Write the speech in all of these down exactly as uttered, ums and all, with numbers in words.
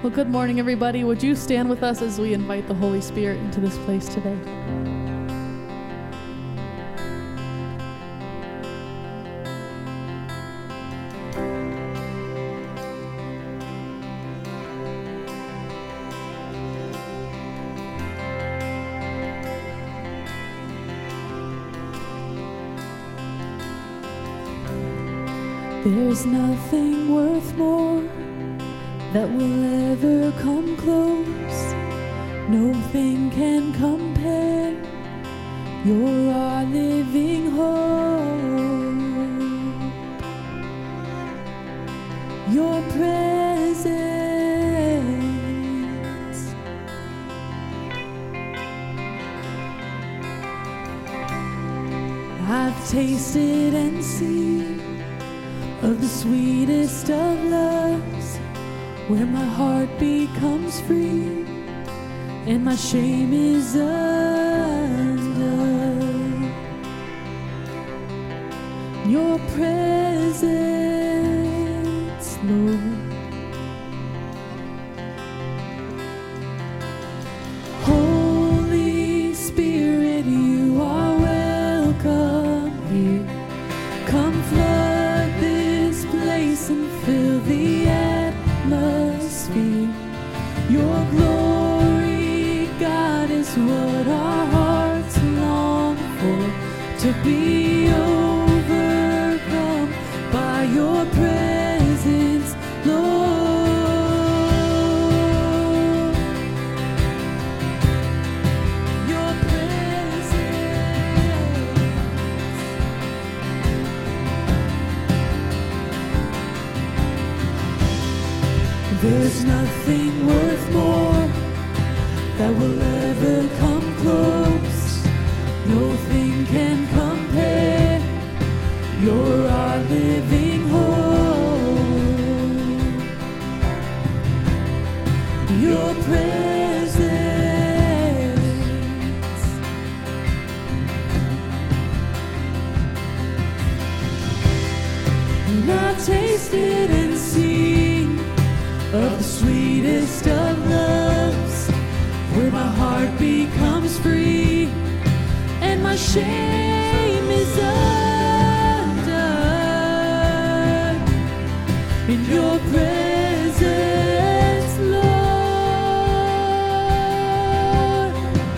Well, good morning, everybody. Would you stand with us as we invite the Holy Spirit into this place today? There's nothing worth more that will ever come close. Nothing can compare. You're our living hope. Your presence. I've tasted and seen of the sweetest of loves, where my heart becomes free and my shame is undone. Your presence, Lord. Holy Spirit, you are welcome here. Come flood this place and fill the atmosphere. Your glory, God, is what our hearts long for, to be overcome by your presence, Lord. Your presence. There's nothing worth more that will ever come close. Nothing can compare. You're our living hope. Your presence. And I've tasted and seen of the sweetest of loves, where my heart becomes free and my shame is undone. In your presence, Lord.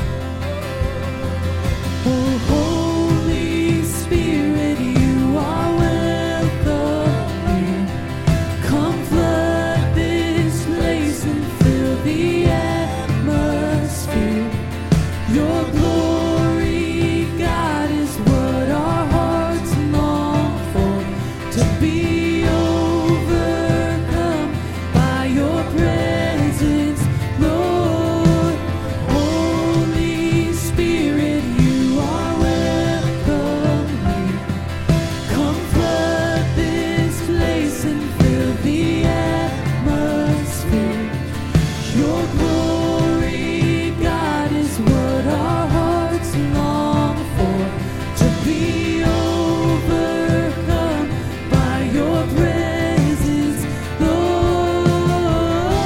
Oh, Holy Spirit, you are welcome here. Come flood this place and fill the atmosphere. Your glory, God, is what our hearts long for, to be overcome by your presence, Lord. Holy Spirit, you are welcome here. Come flood this place and fill the atmosphere. Your glory, God, is what our hearts long for, to be overcome by your presence, Lord.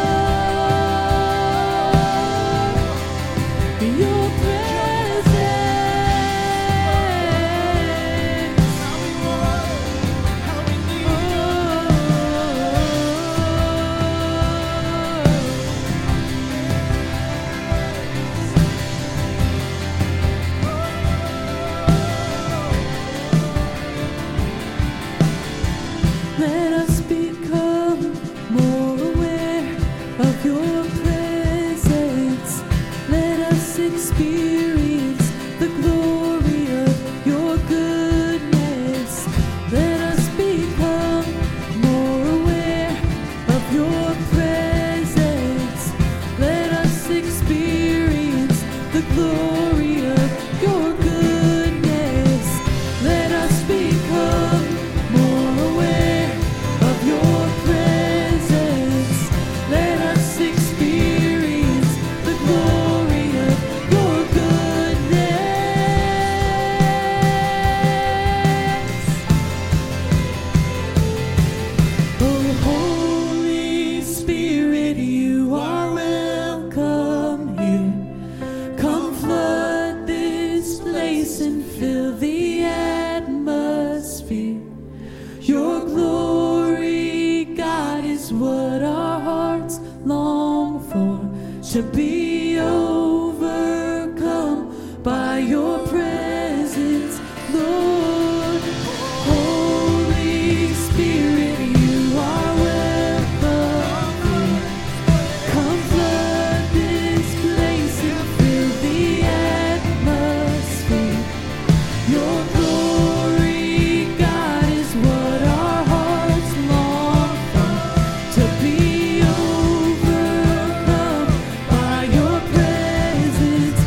Your Let us become more aware of your presence. Let us experience the glory of your goodness. Let us become more aware of your presence. Let us experience the glory of your goodness. Let us become more aware of your presence. Let us experience the glory of your goodness. Oh, Holy Spirit. what our hearts long for, to be overcome by your presence, Lord. Holy Spirit, you are welcome here. Come flood this place and fill the atmosphere. Your glory, God, is what our hearts long for, to be overcome by your presence,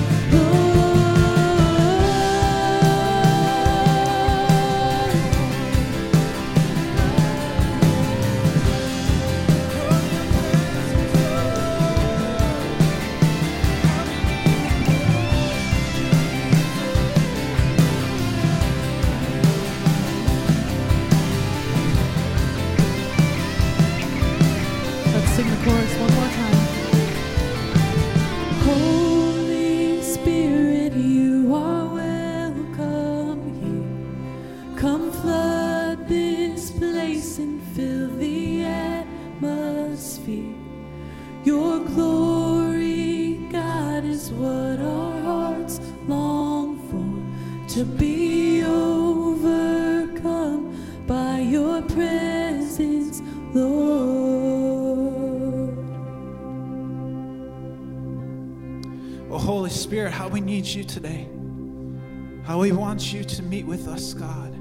Let's sing the chorus one more time. Holy Spirit, you are welcome here. Come flood this place and fill the atmosphere. Your glory, God, is what our hearts long for, to be overcome by your presence, Lord. Oh, Holy Spirit, how we need you today. How we want you to meet with us, God.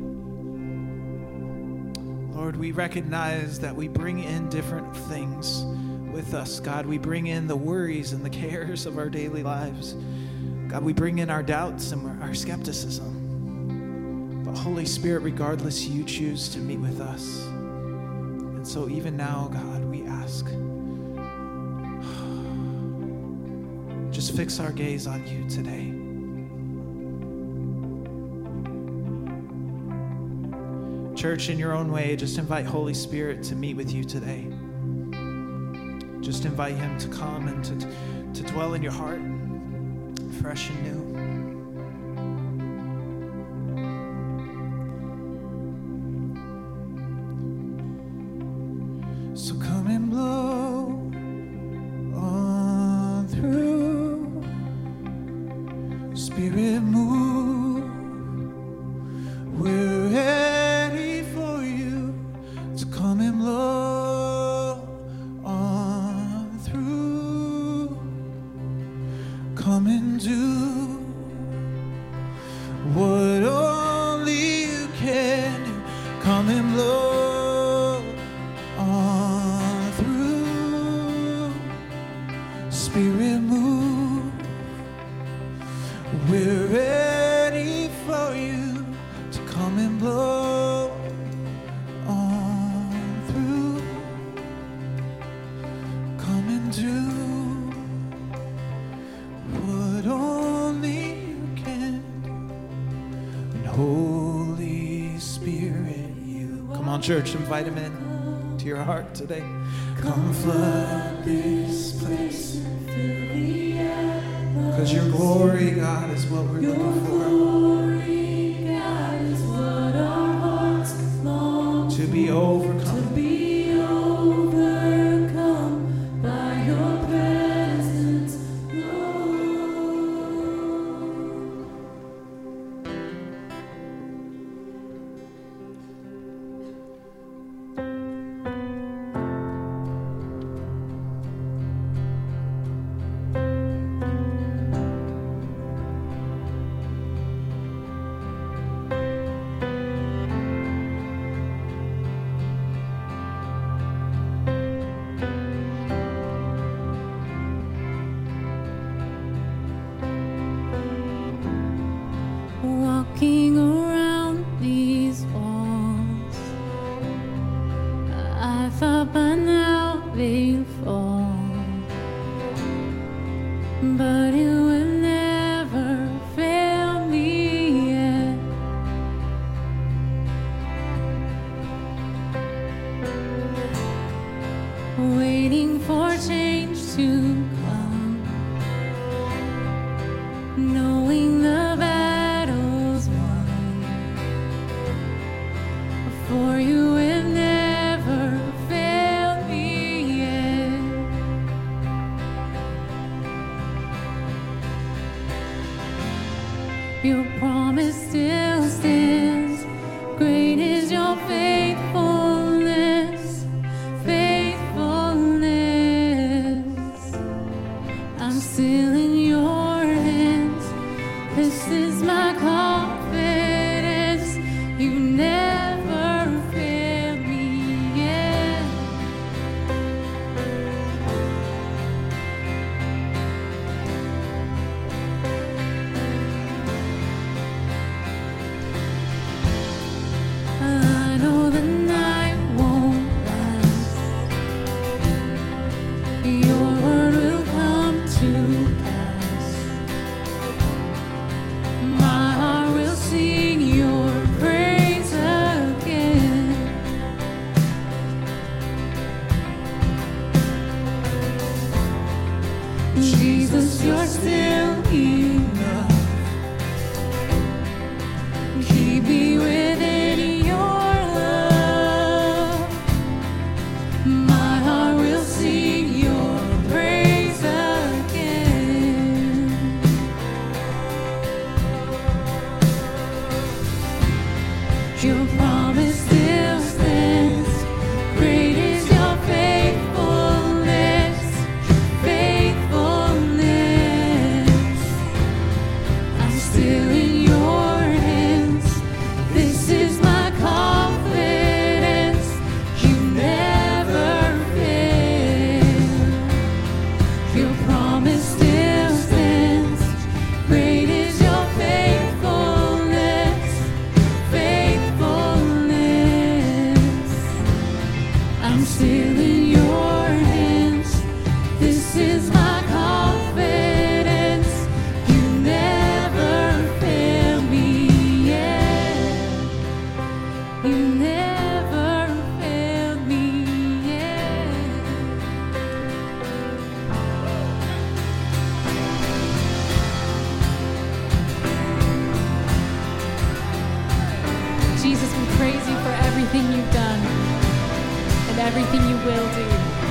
Lord, we recognize that we bring in different things with us, God. We bring in the worries and the cares of our daily lives. God, we bring in our doubts and our skepticism. But Holy Spirit, regardless, you choose to meet with us. And so even now, God, we ask, just fix our gaze on you today. Church, in your own way, just invite Holy Spirit to meet with you today. Just invite him to come and to, to dwell in your heart, fresh and new. So come and blow on through, Spirit move. We're ready for you to come and blow on through. Come and do what only you can do. Come and blow on through. Spirit move. We're ready for you to come and blow on through. Come and do what only you can do. And Holy Spirit, you. Come on, church, invite him in to your heart today. Come flood this place, because your glory, God, is what we're looking for. Glory, God, is what our hearts long To be overcome. to be overcome by your presence, Lord. Walking around these walls, I thought by now they'd fall, but it will never fail me yet. Waiting for change to come, knowing the battle's won. For you will never fail me Your promise still stands. Great is your faithfulness, faithfulness. I'm still in your hands. This is my confidence. You never failed me yet. I know the night won't last. Your word will come to pass. My heart will sing your praise again. Jesus, you're still enough. Keep me within your love. My heart will sing your praise again. Your promise still stands. Great is your faithfulness, faithfulness. I'm still in your hands. This is my confidence. You never fail. Your promise still stands. Great is your faithfulness, faithfulness. I'm still in your hands. This is my confidence. You never fail me yet. You never failed me yet. Jesus, we praise you for everything you've done and everything you will do.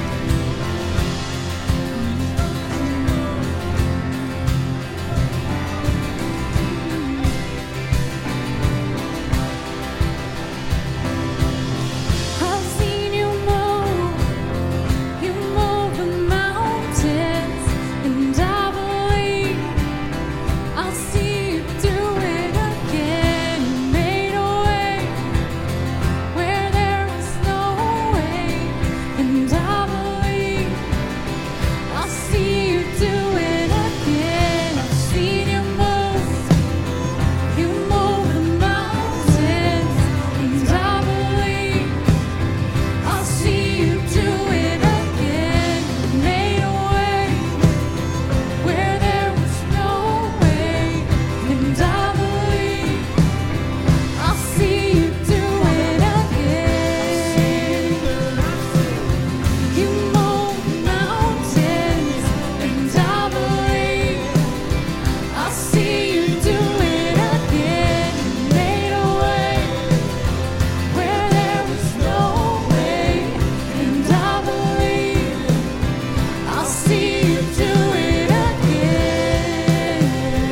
I've seen you move, you move the mountains, and I believe I'll see you do it again. You made a way where there was no way, and I believe I'll see you do it again. I've seen you move, you move the mountains, and I believe I'll see you do it again. You made a way where there was no way, and I believe I'll see you do it again. You move mountains, and I believe I'll see you do it again. You made a way where there was no way, and I believe I'll see you do it again.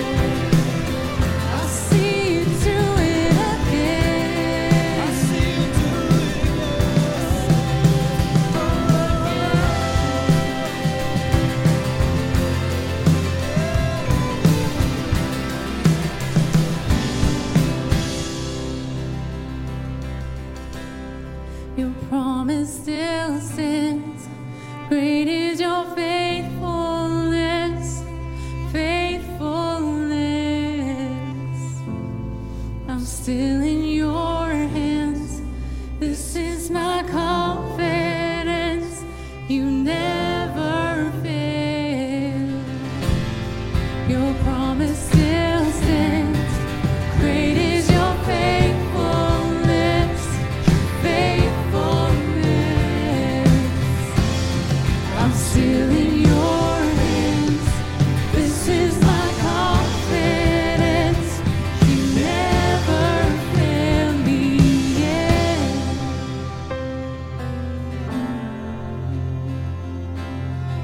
I'll see you do it again. I'll see you do Your promise still stands. Great is your faithfulness, faithfulness. I'm still in your hands. This is my confidence. You never fail. Your promise still stands. Great is your faithfulness, faithfulness. I'm still in your hands. This is my confidence. You never fail me yet.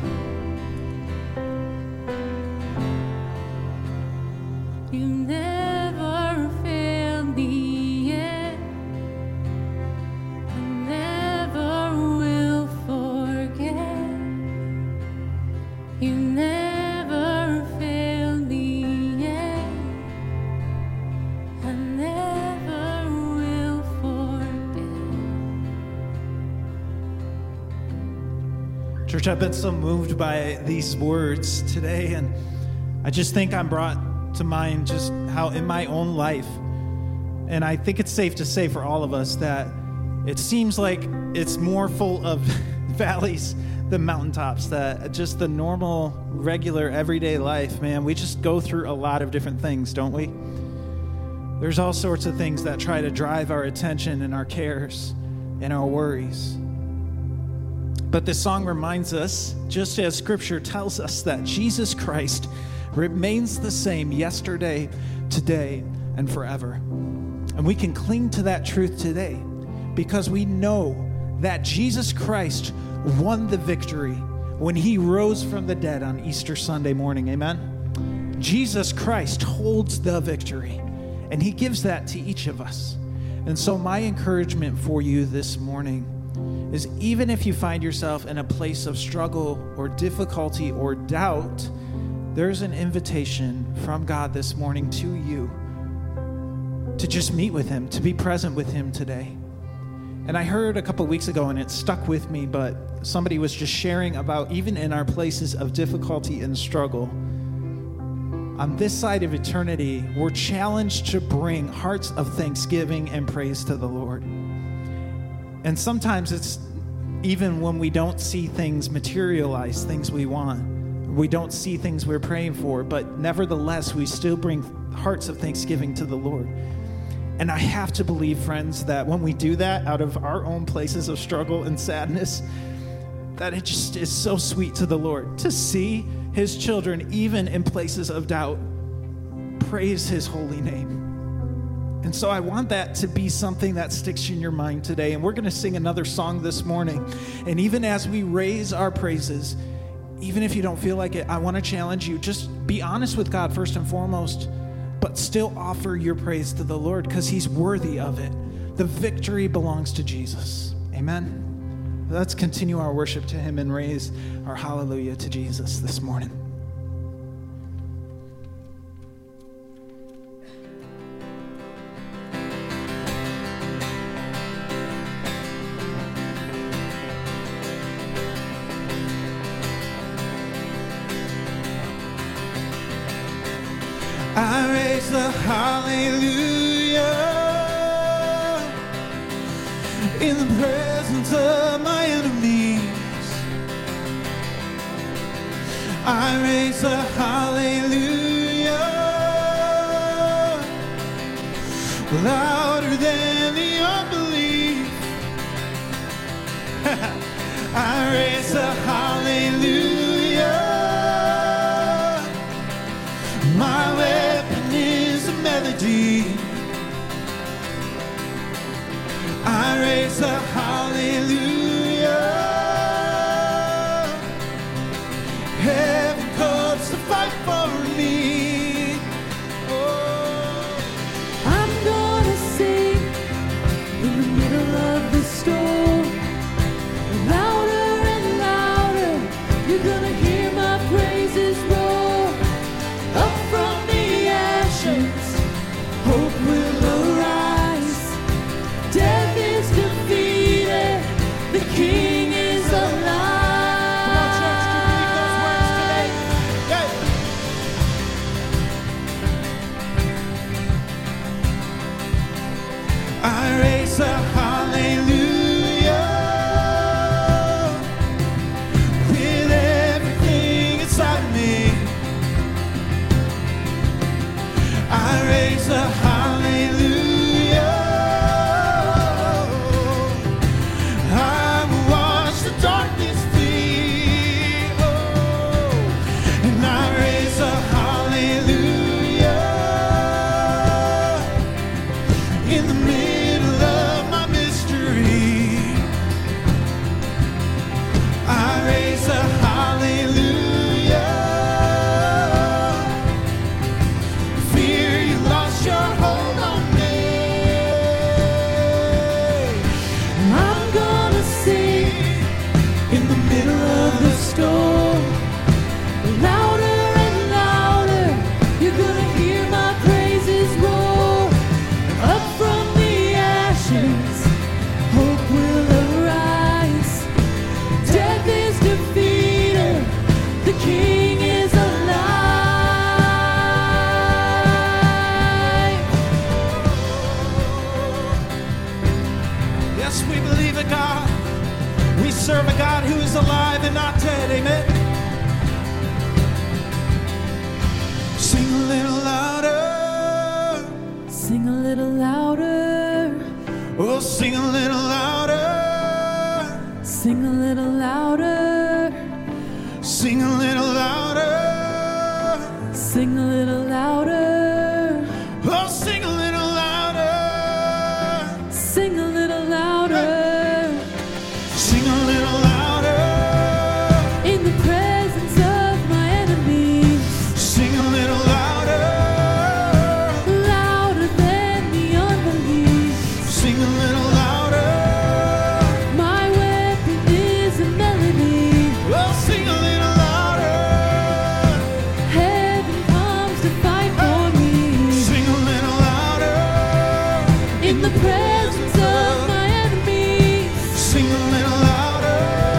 You never You never failed me yet. I never will forget. Church, I've been so moved by these words today, and I just think I'm brought to mind just how in my own life, and I think it's safe to say for all of us that it seems like it's more full of valleys than mountaintops, that just the normal, regular, everyday life, man, we just go through a lot of different things, don't we? There's all sorts of things that try to drive our attention and our cares and our worries. But this song reminds us, just as Scripture tells us, that Jesus Christ remains the same yesterday, today, and forever. And we can cling to that truth today because we know that Jesus Christ won the victory when he rose from the dead on Easter Sunday morning. Amen? Jesus Christ holds the victory, and he gives that to each of us. And so my encouragement for you this morning is, even if you find yourself in a place of struggle or difficulty or doubt, there's an invitation from God this morning to you to just meet with him, to be present with him today. And I heard a couple weeks ago, and it stuck with me, but somebody was just sharing about even in our places of difficulty and struggle, on this side of eternity, we're challenged to bring hearts of thanksgiving and praise to the Lord. And sometimes it's even when we don't see things materialize, things we want. We don't see things we're praying for, but nevertheless, we still bring hearts of thanksgiving to the Lord. And I have to believe, friends, that when we do that out of our own places of struggle and sadness, that it just is so sweet to the Lord to see his children, even in places of doubt, praise his holy name. And so I want that to be something that sticks in your mind today. And we're going to sing another song this morning. And even as we raise our praises, even if you don't feel like it, I want to challenge you. Just be honest with God first and foremost, but still offer your praise to the Lord because he's worthy of it. The victory belongs to Jesus. Amen. Let's continue our worship to him and raise our hallelujah to Jesus this morning. I raise the hallelujah in the presence of my enemies. I raise the hallelujah louder than the unbelief. I raise the hallelujah. My weapon is a melody. I raise a hallelujah. Heaven comes to fight for me. Oh. I'm gonna sing in the middle of the storm. Louder and louder, you're gonna hear my praises roar. Up from the ashes, hope will arise. Death is defeated, the King is alive. Come on, church, do you believe those words today? Yeah. I raise a hallelujah with everything inside me. I raise a hallelujah. I will watch the darkness flee. Oh, and I raise a hallelujah in the middle of my mystery. I raise a hallelujah. Fear you lost your hold. Amen. Sing a little louder. Sing a little louder. Oh, sing a little louder. Sing a little louder. Sing a little louder. Sing a little louder. Oh, sing a little louder. Sing a little louder. Sing a little louder. In the presence of my enemies. Sing a little louder. Louder than the unbelief. Sing a little louder. My weapon is a melody. Oh, sing a little louder. Heaven comes to fight for me. Sing a little louder. In the presence of my enemies. Sing a little louder.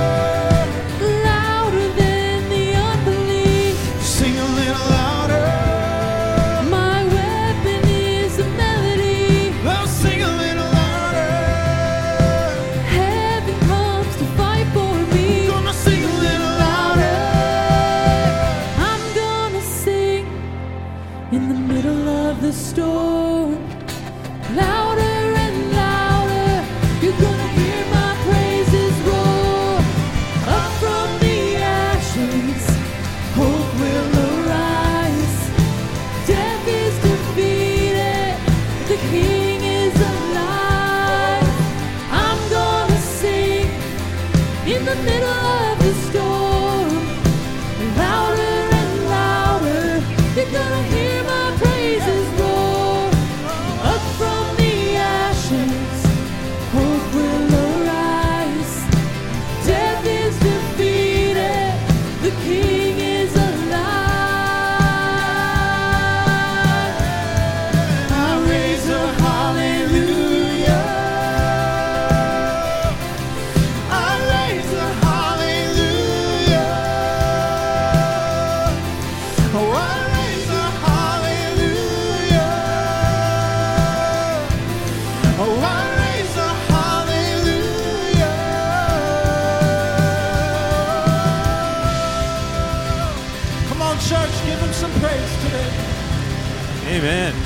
Louder than the unbelief. Sing a little louder. My weapon is a melody. Oh, sing a little louder. Heaven comes to fight for me. Gonna sing a little louder. I'm gonna sing in the middle of the storm. Louder and louder. You're gonna hear my praises roar. Up from the ashes, hope will arise. Death is defeated. The King is alive. I'm gonna sing in the middle of the storm. Louder and louder, you're gonna hear my praises roar. Up from the ashes, hope will arise. Death is defeated, the King is alive. I raise a hallelujah. I raise a hallelujah. Oh, I raise a hallelujah. Oh, I raise a hallelujah. Come on, church, give him some praise today. Amen.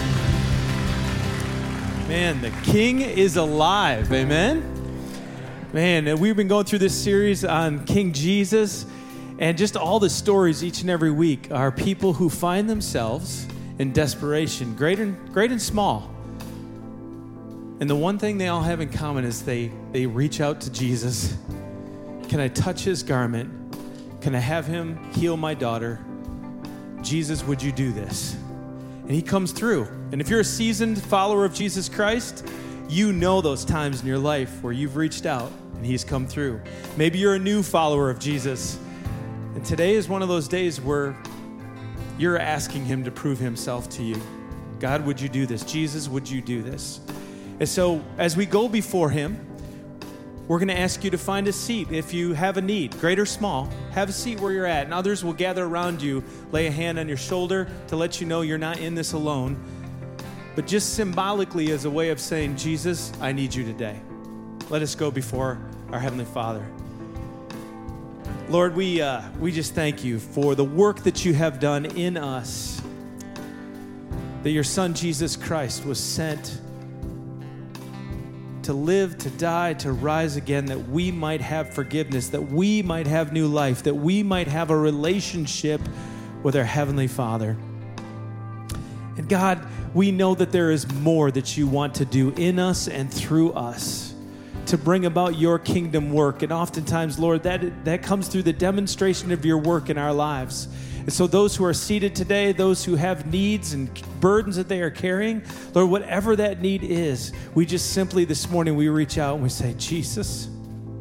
Man, the King is alive. Amen. Man, we've been going through this series on King Jesus, and just all the stories each and every week are people who find themselves in desperation, great and great and small. And the one thing they all have in common is they they reach out to Jesus. Can I touch his garment? Can I have him heal my daughter? Jesus, would you do this? And he comes through. And if you're a seasoned follower of Jesus Christ, you know those times in your life where you've reached out and he's come through. Maybe you're a new follower of Jesus, and today is one of those days where you're asking him to prove himself to you. God, would you do this? Jesus, would you do this? And so as we go before him, we're going to ask you to find a seat. If you have a need, great or small, have a seat where you're at, and others will gather around you, lay a hand on your shoulder to let you know you're not in this alone. But just symbolically as a way of saying, Jesus, I need you today. Let us go before our Heavenly Father. Lord, we uh, we just thank you for the work that you have done in us, that your Son, Jesus Christ, was sent to live, to die, to rise again, that we might have forgiveness, that we might have new life, that we might have a relationship with our Heavenly Father. And God, we know that there is more that you want to do in us and through us to bring about your kingdom work. And oftentimes, Lord, that, that comes through the demonstration of your work in our lives. And so those who are seated today, those who have needs and burdens that they are carrying, Lord, whatever that need is, we just simply this morning, we reach out and we say, Jesus,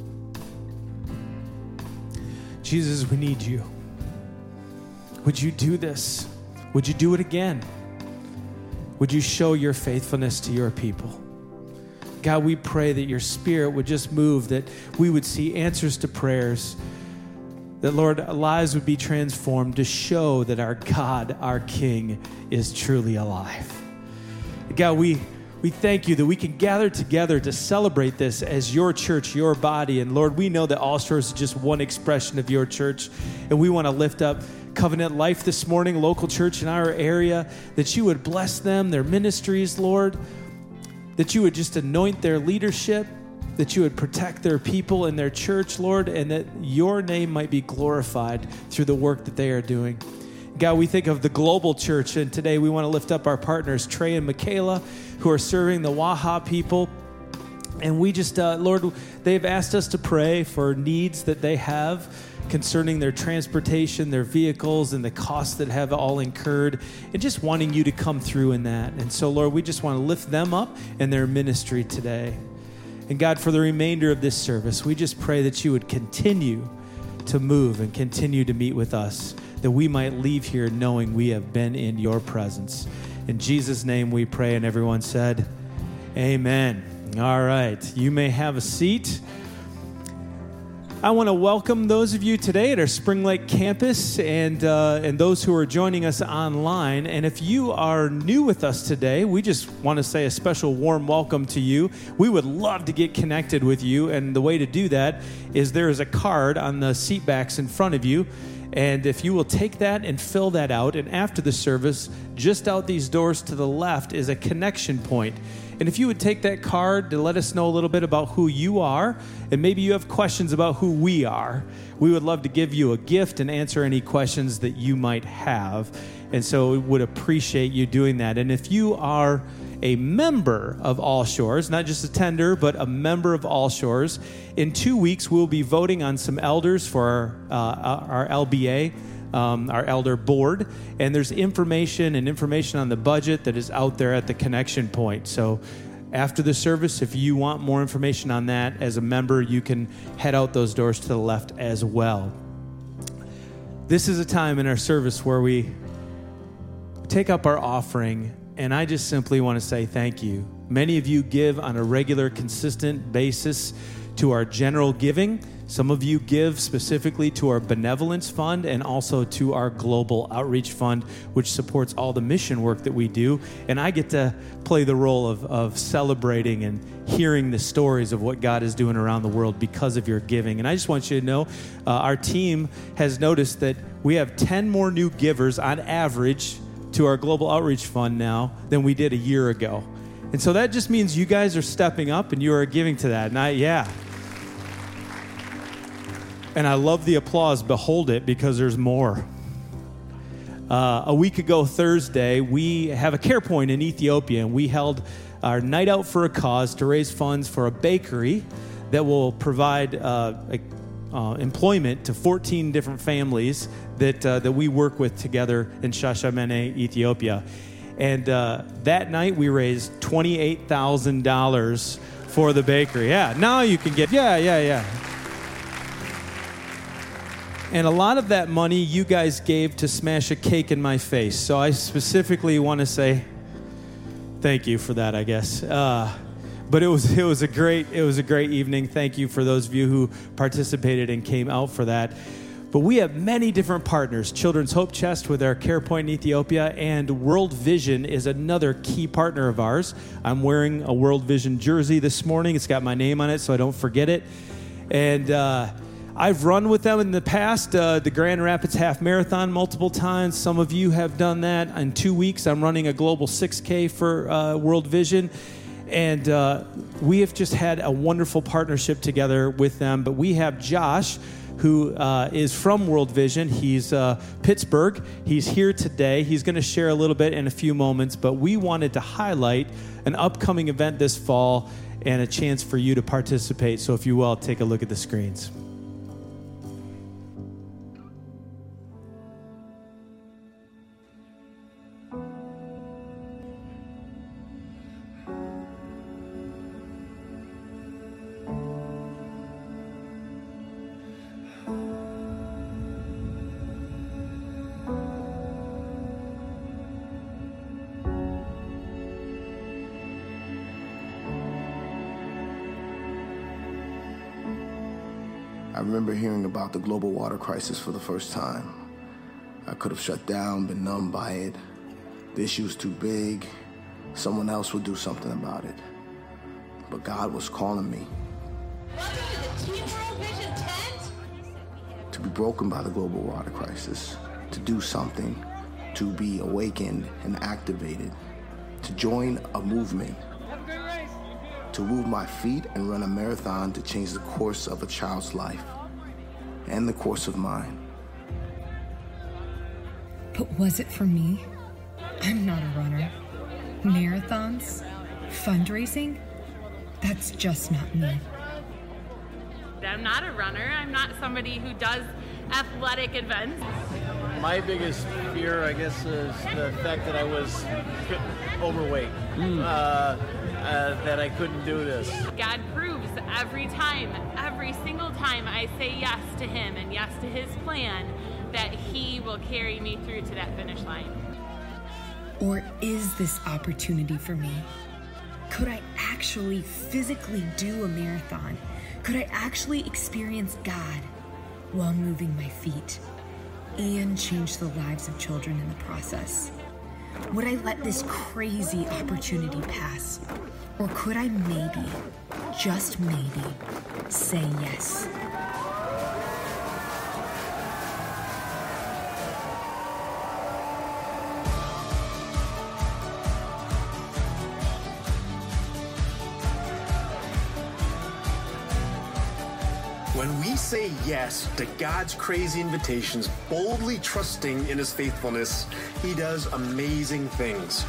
Jesus, we need you. Would you do this? Would you do it again? Would you show your faithfulness to your people? God, we pray that your Spirit would just move, that we would see answers to prayers, that, Lord, lives would be transformed to show that our God, our King, is truly alive. God, we, We thank you that we can gather together to celebrate this as your church, your body. And Lord, we know that All Shores is just one expression of your church. And we want to lift up Covenant Life this morning, local church in our area, that you would bless them, their ministries, Lord, that you would just anoint their leadership, that you would protect their people and their church, Lord, and that your name might be glorified through the work that they are doing. God, we think of the global church, and today we want to lift up our partners, Trey and Michaela, who are serving the Waha people. And we just, uh, Lord, they've asked us to pray for needs that they have concerning their transportation, their vehicles, and the costs that have all incurred, and just wanting you to come through in that. And so, Lord, we just want to lift them up in their ministry today. And God, for the remainder of this service, we just pray that you would continue to move and continue to meet with us, that we might leave here knowing we have been in your presence. In Jesus' name we pray, and everyone said, amen. All right, you may have a seat. I want to welcome those of you today at our Spring Lake campus and uh, and those who are joining us online. And if you are new with us today, we just want to say a special warm welcome to you. We would love to get connected with you, and the way to do that is there is a card on the seat backs in front of you. And if you will take that and fill that out, and after the service, just out these doors to the left is a connection point. And if you would take that card to let us know a little bit about who you are, and maybe you have questions about who we are, we would love to give you a gift and answer any questions that you might have. And so we would appreciate you doing that. And if you are a member of All Shores, not just a tender, but a member of All Shores, in two weeks we'll be voting on some elders for our, uh, our L B A, um, our elder board, and there's information and information on the budget that is out there at the connection point. So after the service, if you want more information on that as a member, you can head out those doors to the left as well. This is a time in our service where we take up our offering, and I just simply want to say thank you. Many of you give on a regular, consistent basis to our general giving. Some of you give specifically to our benevolence fund and also to our global outreach fund, which supports all the mission work that we do. And I get to play the role of, of celebrating and hearing the stories of what God is doing around the world because of your giving. And I just want you to know, uh, our team has noticed that we have ten more new givers on average to our global outreach fund now than we did a year ago. And so that just means you guys are stepping up and you are giving to that. And I, yeah. And I love the applause. Behold it, because there's more. Uh, a week ago Thursday, we have a care point in Ethiopia, and we held our night out for a cause to raise funds for a bakery that will provide uh, a, uh, employment to fourteen different families that uh, that we work with together in Shashamene, Ethiopia. And uh, that night we raised twenty-eight thousand dollars for the bakery. Yeah, now you can get, yeah, yeah, yeah. And a lot of that money you guys gave to smash a cake in my face. So I specifically want to say thank you for that, I guess. Uh, but it was it was a great it was a great evening. Thank you for those of you who participated and came out for that. But we have many different partners. Children's Hope Chest with our Care Point in Ethiopia, and World Vision is another key partner of ours. I'm wearing a World Vision jersey this morning. It's got my name on it so I don't forget it. And uh I've run with them in the past, uh, the Grand Rapids Half Marathon multiple times. Some of you have done that. In two weeks, I'm running a global six K for uh, World Vision. And uh, we have just had a wonderful partnership together with them. But we have Josh, who uh, is from World Vision. He's uh, Pittsburgh. He's here today. He's going to share a little bit in a few moments. But we wanted to highlight an upcoming event this fall and a chance for you to participate. So if you will, take a look at the screens. I remember hearing about the global water crisis for the first time. I could have shut down, been numb by it. The issue was too big, someone else would do something about it. But God was calling me Welcome to the Team World Vision tent. to be broken by the global water crisis, to do something, to be awakened and activated, to join a movement, to move my feet and run a marathon to change the course of a child's life and the course of mine. But was it for me? I'm not a runner. Marathons? Fundraising? That's just not me. I'm not a runner. I'm not somebody who does athletic events. My biggest fear, I guess, is the fact that I was overweight, mm. uh, uh, that I couldn't do this. God proves every time, every single time I say yes to him and yes to his plan, that he will carry me through to that finish line. Or is this opportunity for me? Could I actually physically do a marathon? Could I actually experience God while moving my feet and change the lives of children in the process? Would I let this crazy opportunity pass? Or could I maybe, just maybe, say yes? When we say yes to God's crazy invitations, boldly trusting in his faithfulness, he does amazing things.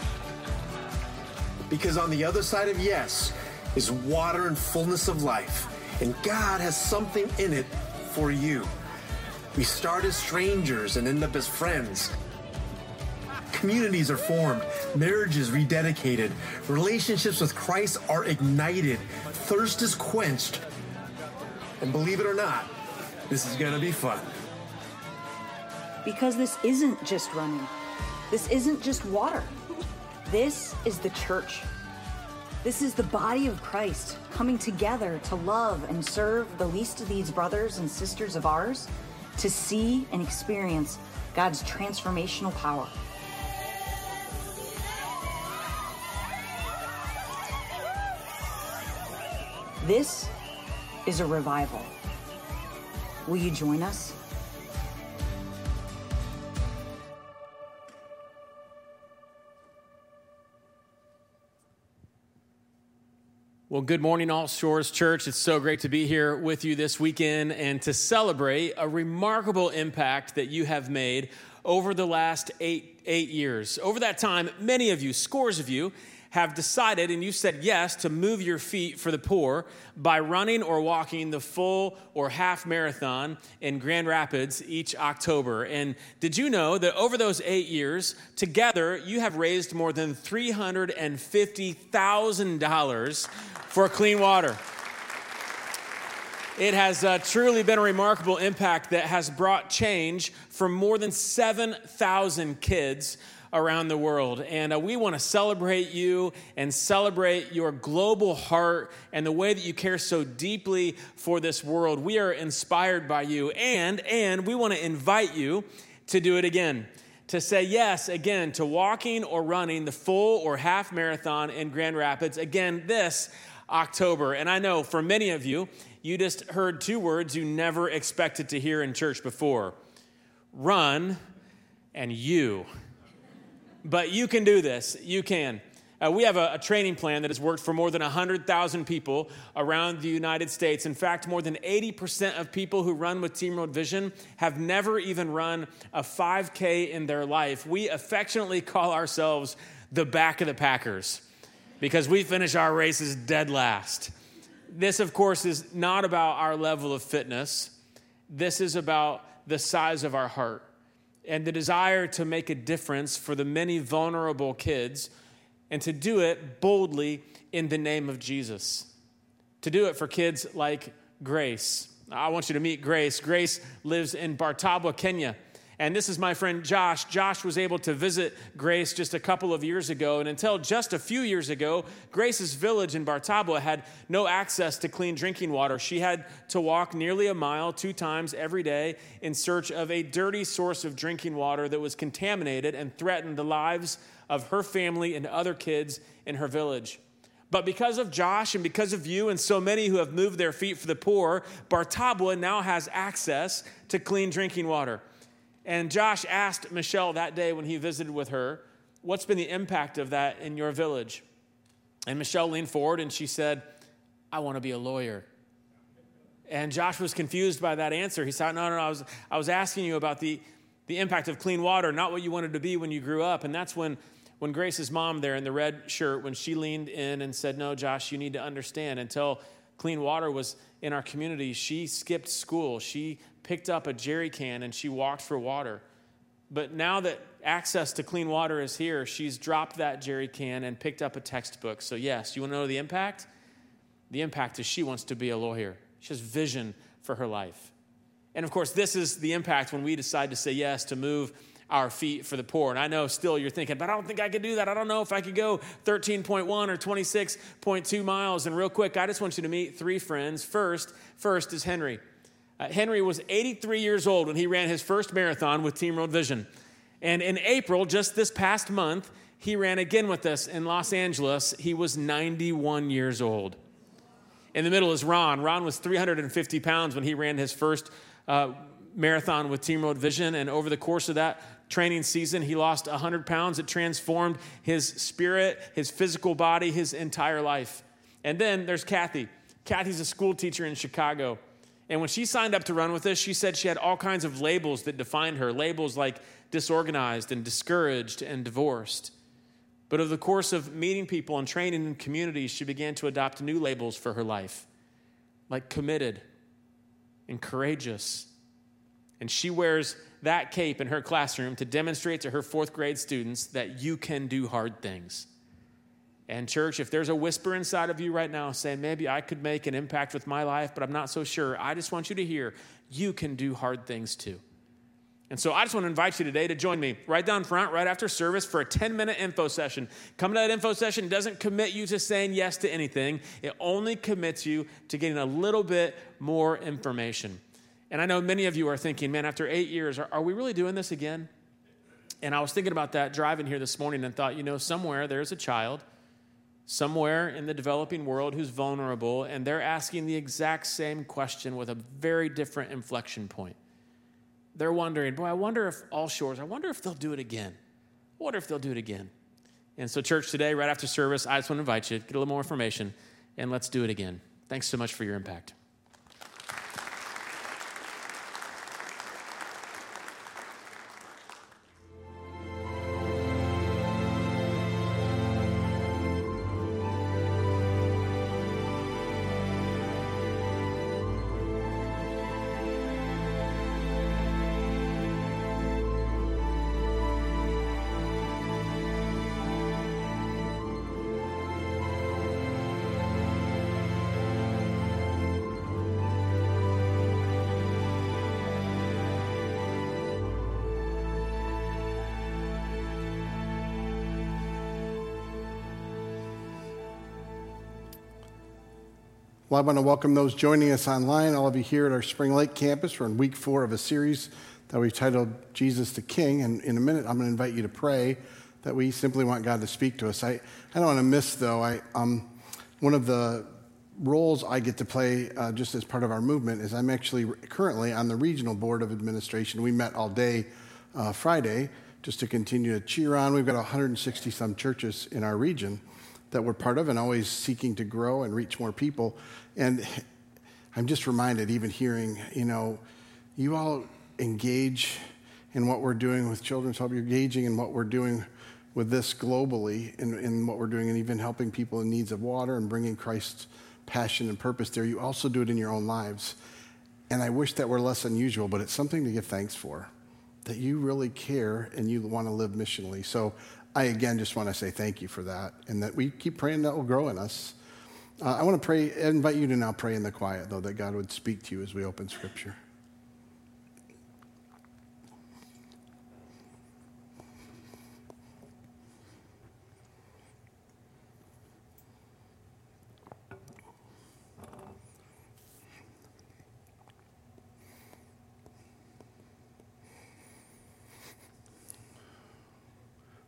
Because on the other side of yes is water and fullness of life, and God has something in it for you. We start as strangers and end up as friends. Communities are formed, marriages rededicated, relationships with Christ are ignited, thirst is quenched. And believe it or not, this is gonna be fun. Because this isn't just running. This isn't just water. This is the church. This is the body of Christ coming together to love and serve the least of these brothers and sisters of ours, to see and experience God's transformational power. This is a revival. Will you join us? Well, good morning, All Shores Church. It's so great to be here with you this weekend and to celebrate a remarkable impact that you have made over the last eight, eight years. Over that time, many of you, scores of you, have decided and you said yes to move your feet for the poor by running or walking the full or half marathon in Grand Rapids each October. And did you know that over those eight years, together, you have raised more than three hundred fifty thousand dollars for clean water? It has uh, truly been a remarkable impact that has brought change for more than seven thousand kids around the world. And uh, we want to celebrate you and celebrate your global heart and the way that you care so deeply for this world. We are inspired by you, and and we want to invite you to do it again, to say yes again to walking or running the full or half marathon in Grand Rapids again this October. And I know for many of you, you just heard two words you never expected to hear in church before: run and you. But you can do this. You can. Uh, we have a, a training plan that has worked for more than one hundred thousand people around the United States. In fact, more than eighty percent of people who run with Team World Vision have never even run a five K in their life. We affectionately call ourselves the back of the Packers because we finish our races dead last. This, of course, is not about our level of fitness. This is about the size of our heart and the desire to make a difference for the many vulnerable kids, and to do it boldly in the name of Jesus. To do it for kids like Grace. I want you to meet Grace. Grace lives in Bartabwa, Kenya, And this is my friend Josh. Josh was able to visit Grace just a couple of years ago. And until just a few years ago, Grace's village in Bartabua had no access to clean drinking water. She had to walk nearly a mile two times every day in search of a dirty source of drinking water that was contaminated and threatened the lives of her family and other kids in her village. But because of Josh and because of you and so many who have moved their feet for the poor, Bartabua now has access to clean drinking water. And Josh asked Michelle that day when he visited with her, what's been the impact of that in your village? And Michelle leaned forward and she said, I want to be a lawyer. And Josh was confused by that answer. He said, no, no, no, I was, I was asking you about the, the impact of clean water, not what you wanted to be when you grew up. And that's when, when Grace's mom there in the red shirt, when she leaned in and said, no, Josh, you need to understand, until clean water was in our community, she skipped school. She picked up a jerry can and she walked for water. But now that access to clean water is here, she's dropped that jerry can and picked up a textbook. So yes, you want to know the impact? The impact is she wants to be a lawyer. She has vision for her life. And of course, this is the impact when we decide to say yes to move our feet for the poor. And I know still you're thinking, but I don't think I could do that. I don't know if I could go thirteen point one or twenty-six point two miles. And real quick, I just want you to meet three friends. First, first is Henry. Uh, Henry was eighty-three years old when he ran his first marathon with Team Road Vision. And in April, just this past month, he ran again with us in Los Angeles. He was ninety-one years old. In the middle is Ron. Ron was three hundred fifty pounds when he ran his first uh, marathon with Team Road Vision. And over the course of that training season, he lost one hundred pounds. It transformed his spirit, his physical body, his entire life. And then there's Kathy. Kathy's a school teacher in Chicago. And when she signed up to run with us, she said she had all kinds of labels that defined her, labels like disorganized and discouraged and divorced. But over the course of meeting people and training in communities, she began to adopt new labels for her life, like committed and courageous. And she wears that cape in her classroom to demonstrate to her fourth grade students that you can do hard things. And church, if there's a whisper inside of you right now saying, maybe I could make an impact with my life, but I'm not so sure, I just want you to hear, you can do hard things too. And so I just want to invite you today to join me right down front, right after service, for a ten-minute info session. Coming to that info session doesn't commit you to saying yes to anything. It only commits you to getting a little bit more information. And I know many of you are thinking, man, after eight years, are, are we really doing this again? And I was thinking about that driving here this morning and thought, you know, somewhere there's a child somewhere in the developing world who's vulnerable, and they're asking the exact same question with a very different inflection point. They're wondering, boy, I wonder if All Shores, I wonder if they'll do it again. I wonder if they'll do it again. And so church, today, right after service, I just want to invite you to get a little more information, and let's do it again. Thanks so much for your impact. Well, I want to welcome those joining us online, all of you here at our Spring Lake campus. We're in week four of a series that we've titled Jesus the King. And in a minute, I'm going to invite you to pray that we simply want God to speak to us. I, I don't want to miss, though, I um, one of the roles I get to play uh, just as part of our movement is I'm actually currently on the regional board of administration. We met all day uh, Friday just to continue to cheer on. We've got one hundred sixty some churches in our region that we're part of and always seeking to grow and reach more people. And I'm just reminded, even hearing, you know, you all engage in what we're doing with Children's Hope. You're engaging in what we're doing with this globally, in, in what we're doing, and even helping people in needs of water and bringing Christ's passion and purpose there. You also do it in your own lives. And I wish that were less unusual, but it's something to give thanks for, that you really care and you want to live missionally. So I, again, just want to say thank you for that, and that we keep praying that will grow in us. Uh, I want to pray, I invite you to now pray in the quiet, though, that God would speak to you as we open Scripture.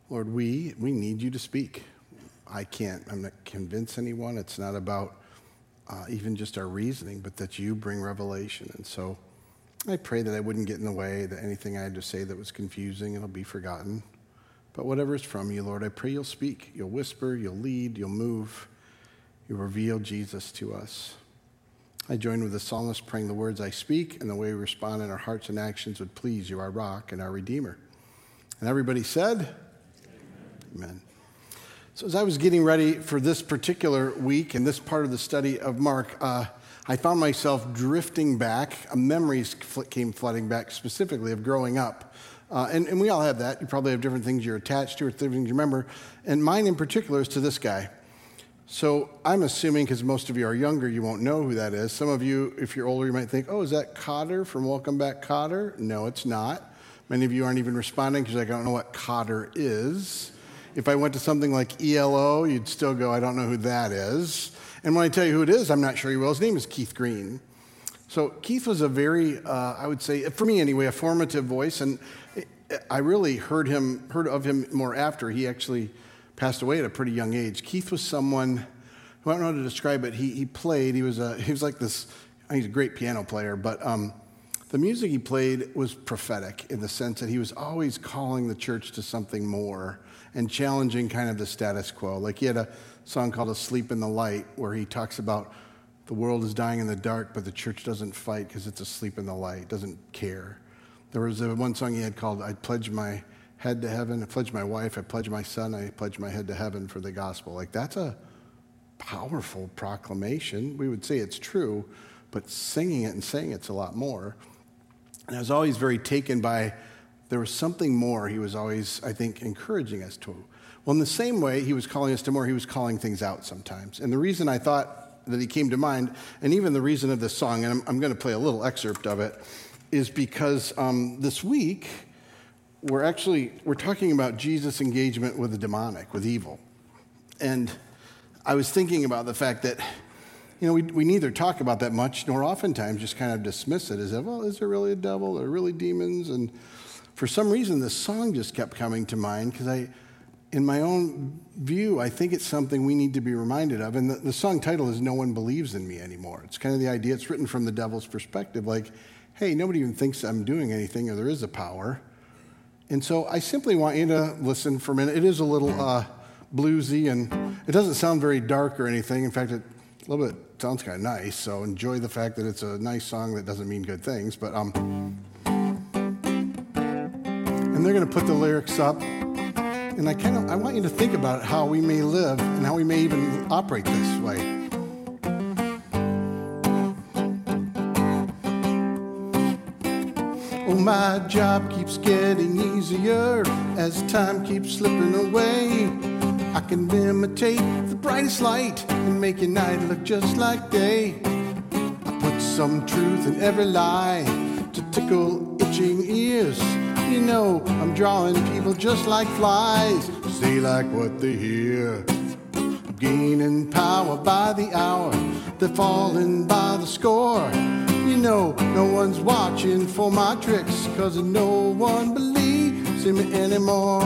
Lord, we, we need you to speak. I can't, I'm not convince anyone. It's not about uh, even just our reasoning, but that you bring revelation. And so I pray that I wouldn't get in the way, that anything I had to say that was confusing, it'll be forgotten. But whatever is from you, Lord, I pray you'll speak. You'll whisper, you'll lead, you'll move. You'll reveal Jesus to us. I join with the psalmist praying the words I speak and the way we respond in our hearts and actions would please you, our rock and our redeemer. And everybody said, Amen. Amen. So as I was getting ready for this particular week and this part of the study of Mark, uh, I found myself drifting back. Memories came flooding back, specifically of growing up. Uh, and, and we all have that. You probably have different things you're attached to or different things you remember. And mine in particular is to this guy. So I'm assuming, because most of you are younger, you won't know who that is. Some of you, if you're older, you might think, oh, is that Cotter from Welcome Back, Kotter? No, it's not. Many of you aren't even responding because I don't know what Kotter is. If I went to something like E L O, you'd still go, I don't know who that is. And when I tell you who it is, I'm not sure you will. His name is Keith Green. So Keith was a very, uh, I would say, for me anyway, a formative voice. And I really heard him, heard of him more after he actually passed away at a pretty young age. Keith was someone who I don't know how to describe it. He he played. He was a he was like this. He's a great piano player, but um, the music he played was prophetic in the sense that he was always calling the church to something more and challenging kind of the status quo. Like he had a song called "Asleep in the Light," where he talks about the world is dying in the dark, but the church doesn't fight because it's asleep in the light, doesn't care. There was a, one song he had called "I Pledge My Head to Heaven," I pledge my wife, I pledge my son, I pledge my head to heaven for the gospel. Like that's a powerful proclamation. We would say it's true, but singing it and saying it's a lot more. And I was always very taken by, there was something more he was always, I think, encouraging us to. Well, in the same way he was calling us to more, he was calling things out sometimes. And the reason I thought that he came to mind, and even the reason of this song, and I'm, I'm going to play a little excerpt of it, is because um, this week, we're actually, we're talking about Jesus' engagement with the demonic, with evil. And I was thinking about the fact that, you know, we, we neither talk about that much, nor oftentimes just kind of dismiss it as if, well, is there really a devil? Are there really demons? And for some reason, this song just kept coming to mind, because I, in my own view, I think it's something we need to be reminded of. And the, the song title is No One Believes in Me Anymore. It's kind of the idea, it's written from the devil's perspective, like, hey, nobody even thinks I'm doing anything or there is a power. And so I simply want you to listen for a minute. It is a little uh, bluesy, and it doesn't sound very dark or anything. In fact, it a little bit sounds kind of nice, so enjoy the fact that it's a nice song that doesn't mean good things. But um, and they're going to put the lyrics up, and I kind of I want you to think about how we may live and how we may even operate this way. Oh, my job keeps getting easier as time keeps slipping away. I can imitate the brightest light and make your night look just like day. I put some truth in every lie to tickle itching ears. You know, I'm drawing people just like flies, say like what they hear. I'm gaining power by the hour, they're falling by the score. You know, no one's watching for my tricks, 'cause no one believes in me anymore.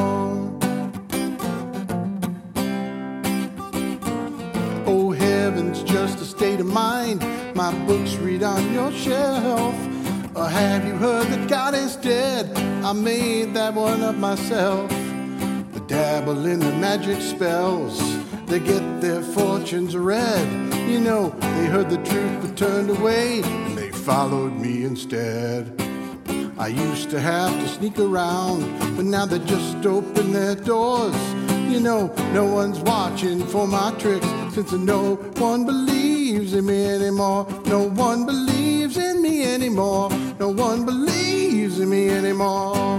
Oh, heaven's just a state of mind. My books read on your shelf. Or have you heard that God is dead? I made that one up myself. They dabble in the magic spells, they get their fortunes read. You know, they heard the truth but turned away, and they followed me instead. I used to have to sneak around, but now they just open their doors. You know, no one's watching for my tricks, since no one believes in me anymore. No one believes in me anymore. No one believes in me anymore.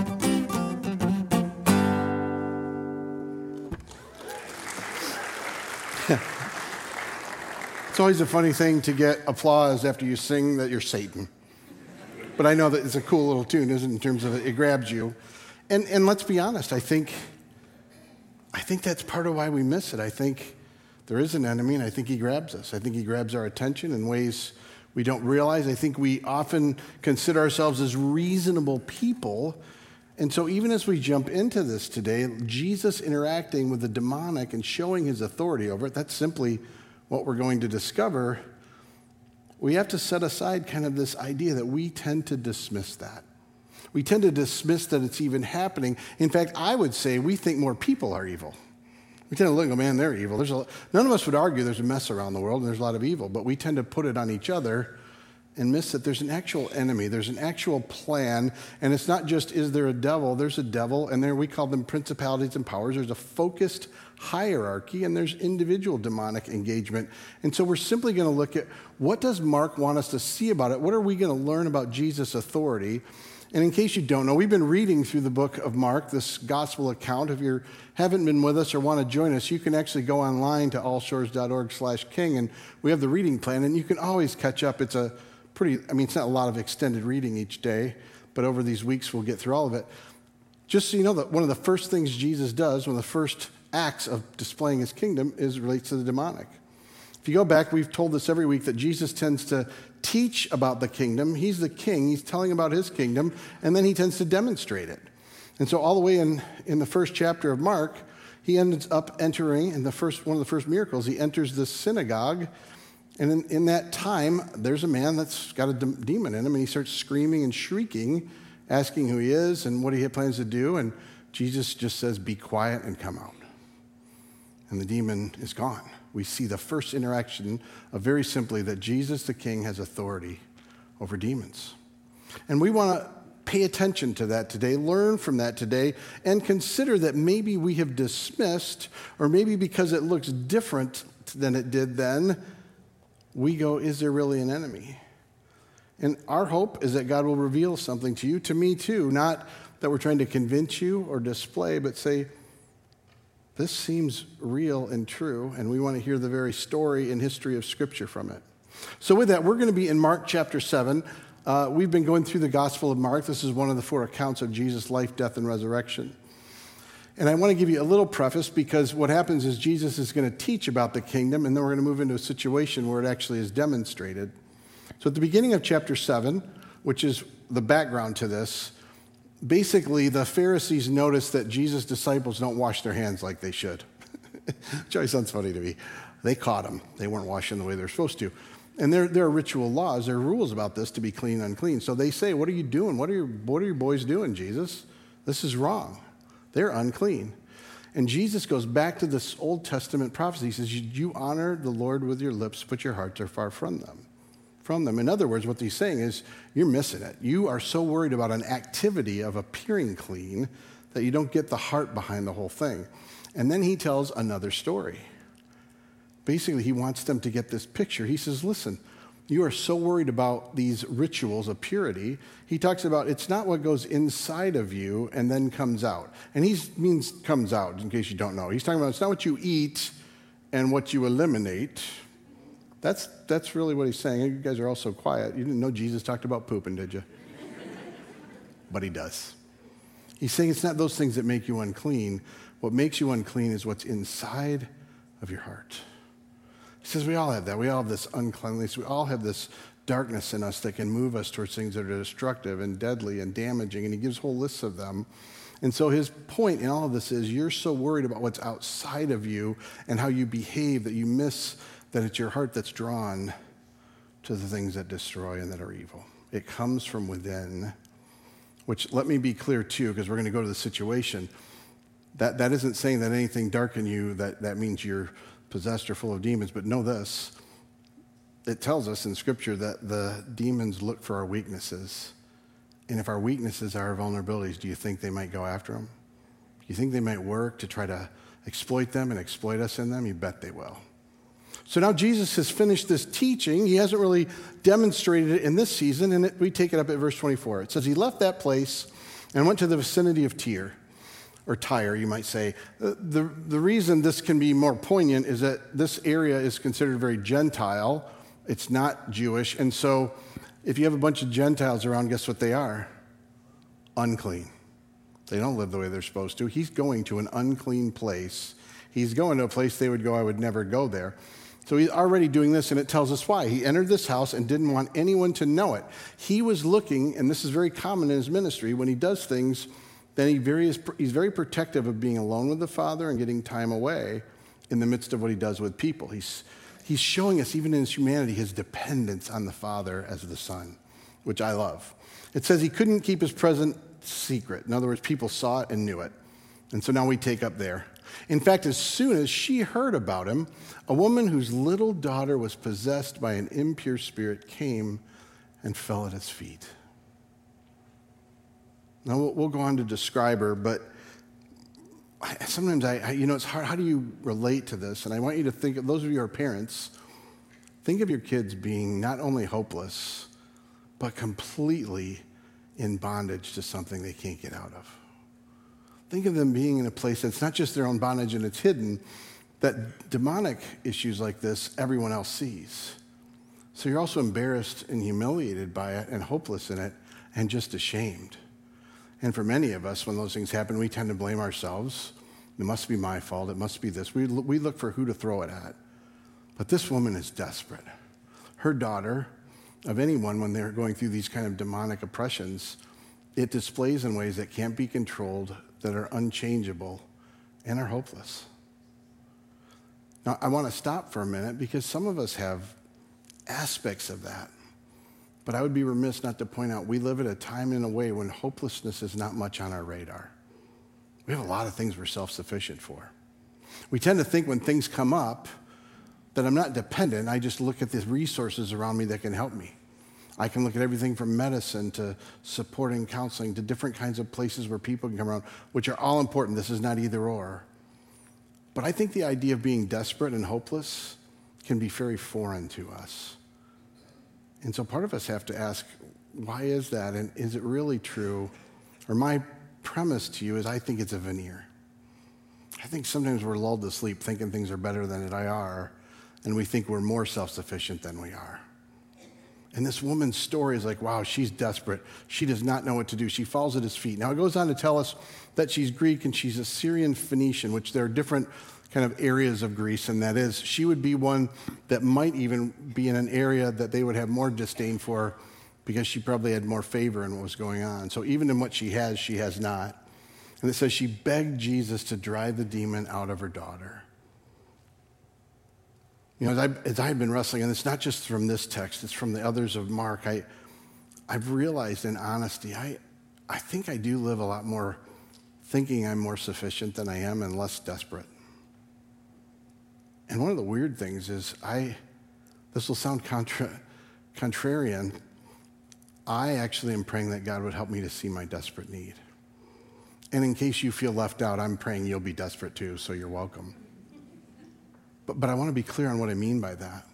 It's always a funny thing to get applause after you sing that you're Satan. But I know that it's a cool little tune, isn't it, in terms of it, it grabs you. And and let's be honest, I think I think that's part of why we miss it. I think there is an enemy, and I think he grabs us. I think he grabs our attention in ways we don't realize. I think we often consider ourselves as reasonable people, And so even as we jump into this today, Jesus interacting with the demonic and showing his authority over it, that's simply what we're going to discover. We have to set aside kind of this idea that we tend to dismiss that. We tend to dismiss that it's even happening. In fact, I would say we think more people are evil. We tend to look and go, man, they're evil. There's a, none of us would argue there's a mess around the world and there's a lot of evil, but we tend to put it on each other and miss that there's an actual enemy, there's an actual plan, and it's not just, is there a devil? There's a devil, and there we call them principalities and powers. There's a focused hierarchy, and there's individual demonic engagement. And so we're simply going to look at, what does Mark want us to see about it? What are we going to learn about Jesus' authority? And in case you don't know, we've been reading through the book of Mark, this gospel account. If you haven't been with us or want to join us, you can actually go online to allshores.org slash king, and we have the reading plan, and you can always catch up. It's a pretty, I mean, it's not a lot of extended reading each day, but over these weeks we'll get through all of it. Just so you know that one of the first things Jesus does, one of the first acts of displaying his kingdom, is relates to the demonic. If you go back, we've told this every week that Jesus tends to teach about the kingdom. He's the king. He's telling about his kingdom, and then he tends to demonstrate it. And so all the way in, in the first chapter of Mark, he ends up entering, in the first one of the first miracles, he enters the synagogue. And in, in that time, there's a man that's got a de- demon in him, and he starts screaming and shrieking, asking who he is and what he plans to do. And Jesus just says, be quiet and come out. And the demon is gone. We see the first interaction of, very simply, that Jesus the King has authority over demons. And we want to pay attention to that today, learn from that today, and consider that maybe we have dismissed, or maybe because it looks different than it did then, we go, is there really an enemy? And our hope is that God will reveal something to you, to me too, not that we're trying to convince you or display, but say, this seems real and true, and we want to hear the very story and history of Scripture from it. So with that, we're going to be in Mark chapter seven. Uh, we've been going through the Gospel of Mark. This is one of the four accounts of Jesus' life, death, and resurrection. And I want to give you a little preface, because what happens is Jesus is going to teach about the kingdom, and then we're going to move into a situation where it actually is demonstrated. So at the beginning of chapter seven, which is the background to this, basically the Pharisees notice that Jesus' disciples don't wash their hands like they should. Which always sounds funny to me. They caught them. They weren't washing the way they're supposed to. And there, there are ritual laws, there are rules about this to be clean and unclean. So they say, what are you doing? What are your, what are your boys doing, Jesus? This is wrong. They're unclean. And Jesus goes back to this Old Testament prophecy. He says, you honor the Lord with your lips, but your hearts are far from them. From them. In other words, what he's saying is, you're missing it. You are so worried about an activity of appearing clean that you don't get the heart behind the whole thing. And then he tells another story. Basically, he wants them to get this picture. He says, listen, you are so worried about these rituals of purity. He talks about it's not what goes inside of you and then comes out. And he means comes out, in case you don't know. He's talking about it's not what you eat and what you eliminate. That's, that's really what he's saying. You guys are all so quiet. You didn't know Jesus talked about pooping, did you? But he does. He's saying it's not those things that make you unclean. What makes you unclean is what's inside of your heart. He says we all have that. We all have this uncleanliness. We all have this darkness in us that can move us towards things that are destructive and deadly and damaging, and he gives whole lists of them. And so his point in all of this is you're so worried about what's outside of you and how you behave that you miss that it's your heart that's drawn to the things that destroy and that are evil. It comes from within, which, let me be clear too, because we're going to go to the situation. That, that isn't saying that anything dark in you, that, that means you're possessed or full of demons, but know this. It tells us in Scripture that the demons look for our weaknesses. And if our weaknesses are our vulnerabilities, do you think they might go after them? Do you think they might work to try to exploit them and exploit us in them? You bet they will. So now Jesus has finished this teaching. He hasn't really demonstrated it in this season, and it, we take it up at verse twenty-four. It says, he left that place and went to the vicinity of Tyre, or Tyre, you might say. The, the, the reason this can be more poignant is that this area is considered very Gentile. It's not Jewish, and so if you have a bunch of Gentiles around, guess what they are? Unclean. They don't live the way they're supposed to. He's going to an unclean place. He's going to a place they would go, I would never go there. So he's already doing this, and it tells us why. He entered this house and didn't want anyone to know it. He was looking, and this is very common in his ministry, when he does things Then he very is, he's very protective of being alone with the Father and getting time away in the midst of what he does with people. He's, he's showing us, even in his humanity, his dependence on the Father as the Son, which I love. It says he couldn't keep his presence secret. In other words, people saw it and knew it. And so now we take up there. In fact, as soon as she heard about him, a woman whose little daughter was possessed by an impure spirit came and fell at his feet. Now, we'll, we'll go on to describe her, but I, sometimes I, I, you know, it's hard. How do you relate to this? And I want you to think, of those of you who are parents, think of your kids being not only hopeless, but completely in bondage to something they can't get out of. Think of them being in a place that's not just their own bondage and it's hidden, that demonic issues like this, everyone else sees. So you're also embarrassed and humiliated by it and hopeless in it and just ashamed. And for many of us, when those things happen, we tend to blame ourselves. It must be my fault. It must be this. We, we look for who to throw it at. But this woman is desperate. Her daughter, of anyone when they're going through these kind of demonic oppressions, it displays in ways that can't be controlled, that are unchangeable, and are hopeless. Now, I want to stop for a minute because some of us have aspects of that. But I would be remiss not to point out we live at a time and a way when hopelessness is not much on our radar. We have a lot of things we're self-sufficient for. We tend to think when things come up that I'm not dependent. I just look at the resources around me that can help me. I can look at everything from medicine to supporting counseling to different kinds of places where people can come around, which are all important. This is not either or. But I think the idea of being desperate and hopeless can be very foreign to us. And so part of us have to ask, why is that? And is it really true? Or my premise to you is I think it's a veneer. I think sometimes we're lulled to sleep thinking things are better than they are, and we think we're more self-sufficient than we are. And this woman's story is like, wow, she's desperate. She does not know what to do. She falls at his feet. Now it goes on to tell us that she's Greek and she's a Syrian Phoenician, which there are different kind of areas of Greece, and that is, she would be one that might even be in an area that they would have more disdain for because she probably had more favor in what was going on. So even in what she has, she has not. And it says she begged Jesus to drive the demon out of her daughter. You know, as, I, as I've been wrestling, and it's not just from this text, it's from the others of Mark, I, I've realized in honesty, I, I think I do live a lot more thinking I'm more sufficient than I am and less desperate. And one of the weird things is I, this will sound contra, contrarian, I actually am praying that God would help me to see my desperate need. And in case you feel left out, I'm praying you'll be desperate too, so you're welcome. But, but I want to be clear on what I mean by that.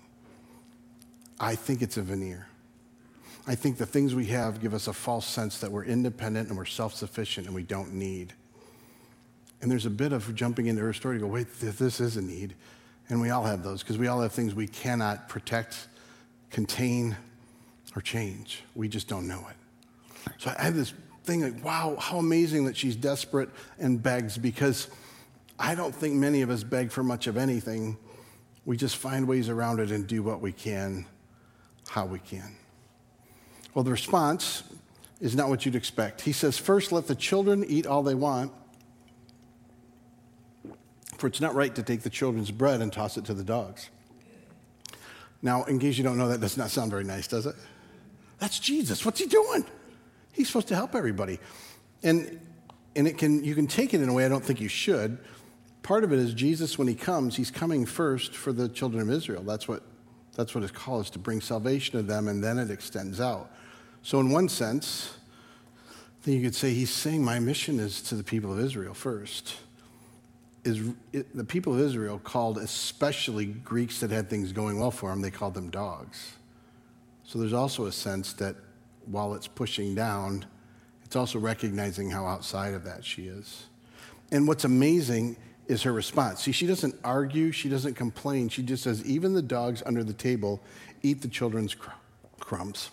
I think it's a veneer. I think the things we have give us a false sense that we're independent and we're self-sufficient and we don't need. And there's a bit of jumping into her story to go, wait, this is a need. And we all have those because we all have things we cannot protect, contain, or change. We just don't know it. So I have this thing like, wow, how amazing that she's desperate and begs, because I don't think many of us beg for much of anything. We just find ways around it and do what we can, how we can. Well, the response is not what you'd expect. He says, first, let the children eat all they want, for it's not right to take the children's bread and toss it to the dogs. Now, in case you don't know, that does not sound very nice, does it? That's Jesus. What's he doing? He's supposed to help everybody. And and it can you can take it in a way I don't think you should. Part of it is Jesus, when he comes, he's coming first for the children of Israel. That's what that's what his call is, to bring salvation to them, and then it extends out. So in one sense, then you could say he's saying my mission is to the people of Israel first. Is it, the people of Israel called, especially Greeks that had things going well for them, they called them dogs. So there's also a sense that while it's pushing down, it's also recognizing how outside of that she is. And what's amazing is her response. See, she doesn't argue, she doesn't complain. She just says, even the dogs under the table eat the children's cr- crumbs.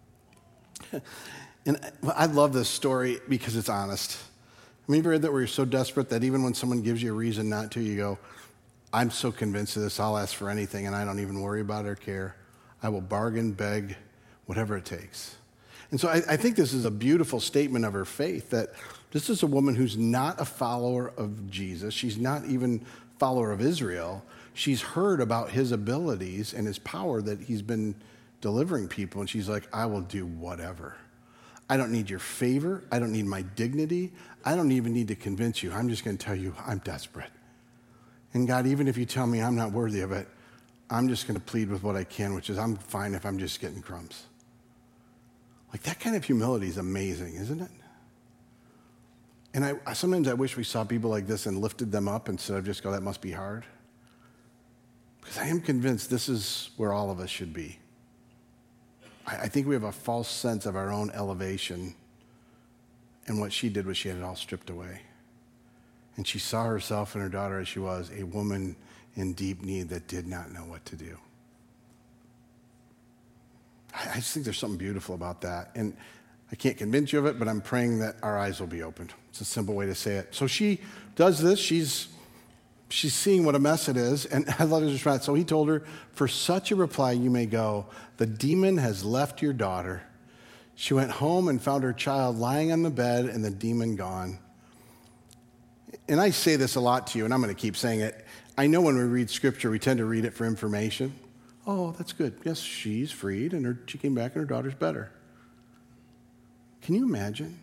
And I love this story because it's honest. I mean, you've read that where you're so desperate that even when someone gives you a reason not to, you go, I'm so convinced of this, I'll ask for anything, and I don't even worry about it or care. I will bargain, beg, whatever it takes. And so I, I think this is a beautiful statement of her faith, that This is a woman who's not a follower of Jesus. She's not even a follower of Israel. She's heard about his abilities and his power that he's been delivering people, and she's like, I will do whatever. I don't need your favor. I don't need my dignity. I don't even need to convince you. I'm just going to tell you I'm desperate. And God, even if you tell me I'm not worthy of it, I'm just going to plead with what I can, which is I'm fine if I'm just getting crumbs. Like, that kind of humility is amazing, isn't it? And I, I sometimes I wish we saw people like this and lifted them up instead of just go, that must be hard. Because I am convinced this is where all of us should be. I, I think we have a false sense of our own elevation. And what she did was she had it all stripped away. And she saw herself and her daughter as she was, a woman in deep need that did not know what to do. I, I just think there's something beautiful about that. And I can't convince you of it, but I'm praying that our eyes will be opened. It's a simple way to say it. So she does this. She's she's seeing what a mess it is. And I love his response. So he told her, for such a reply you may go. The demon has left your daughter. She went home and found her child lying on the bed and the demon gone. And I say this a lot to you, and I'm going to keep saying it. I know when we read Scripture, we tend to read it for information. Oh, that's good. Yes, she's freed, and her, she came back, and her daughter's better. Can you imagine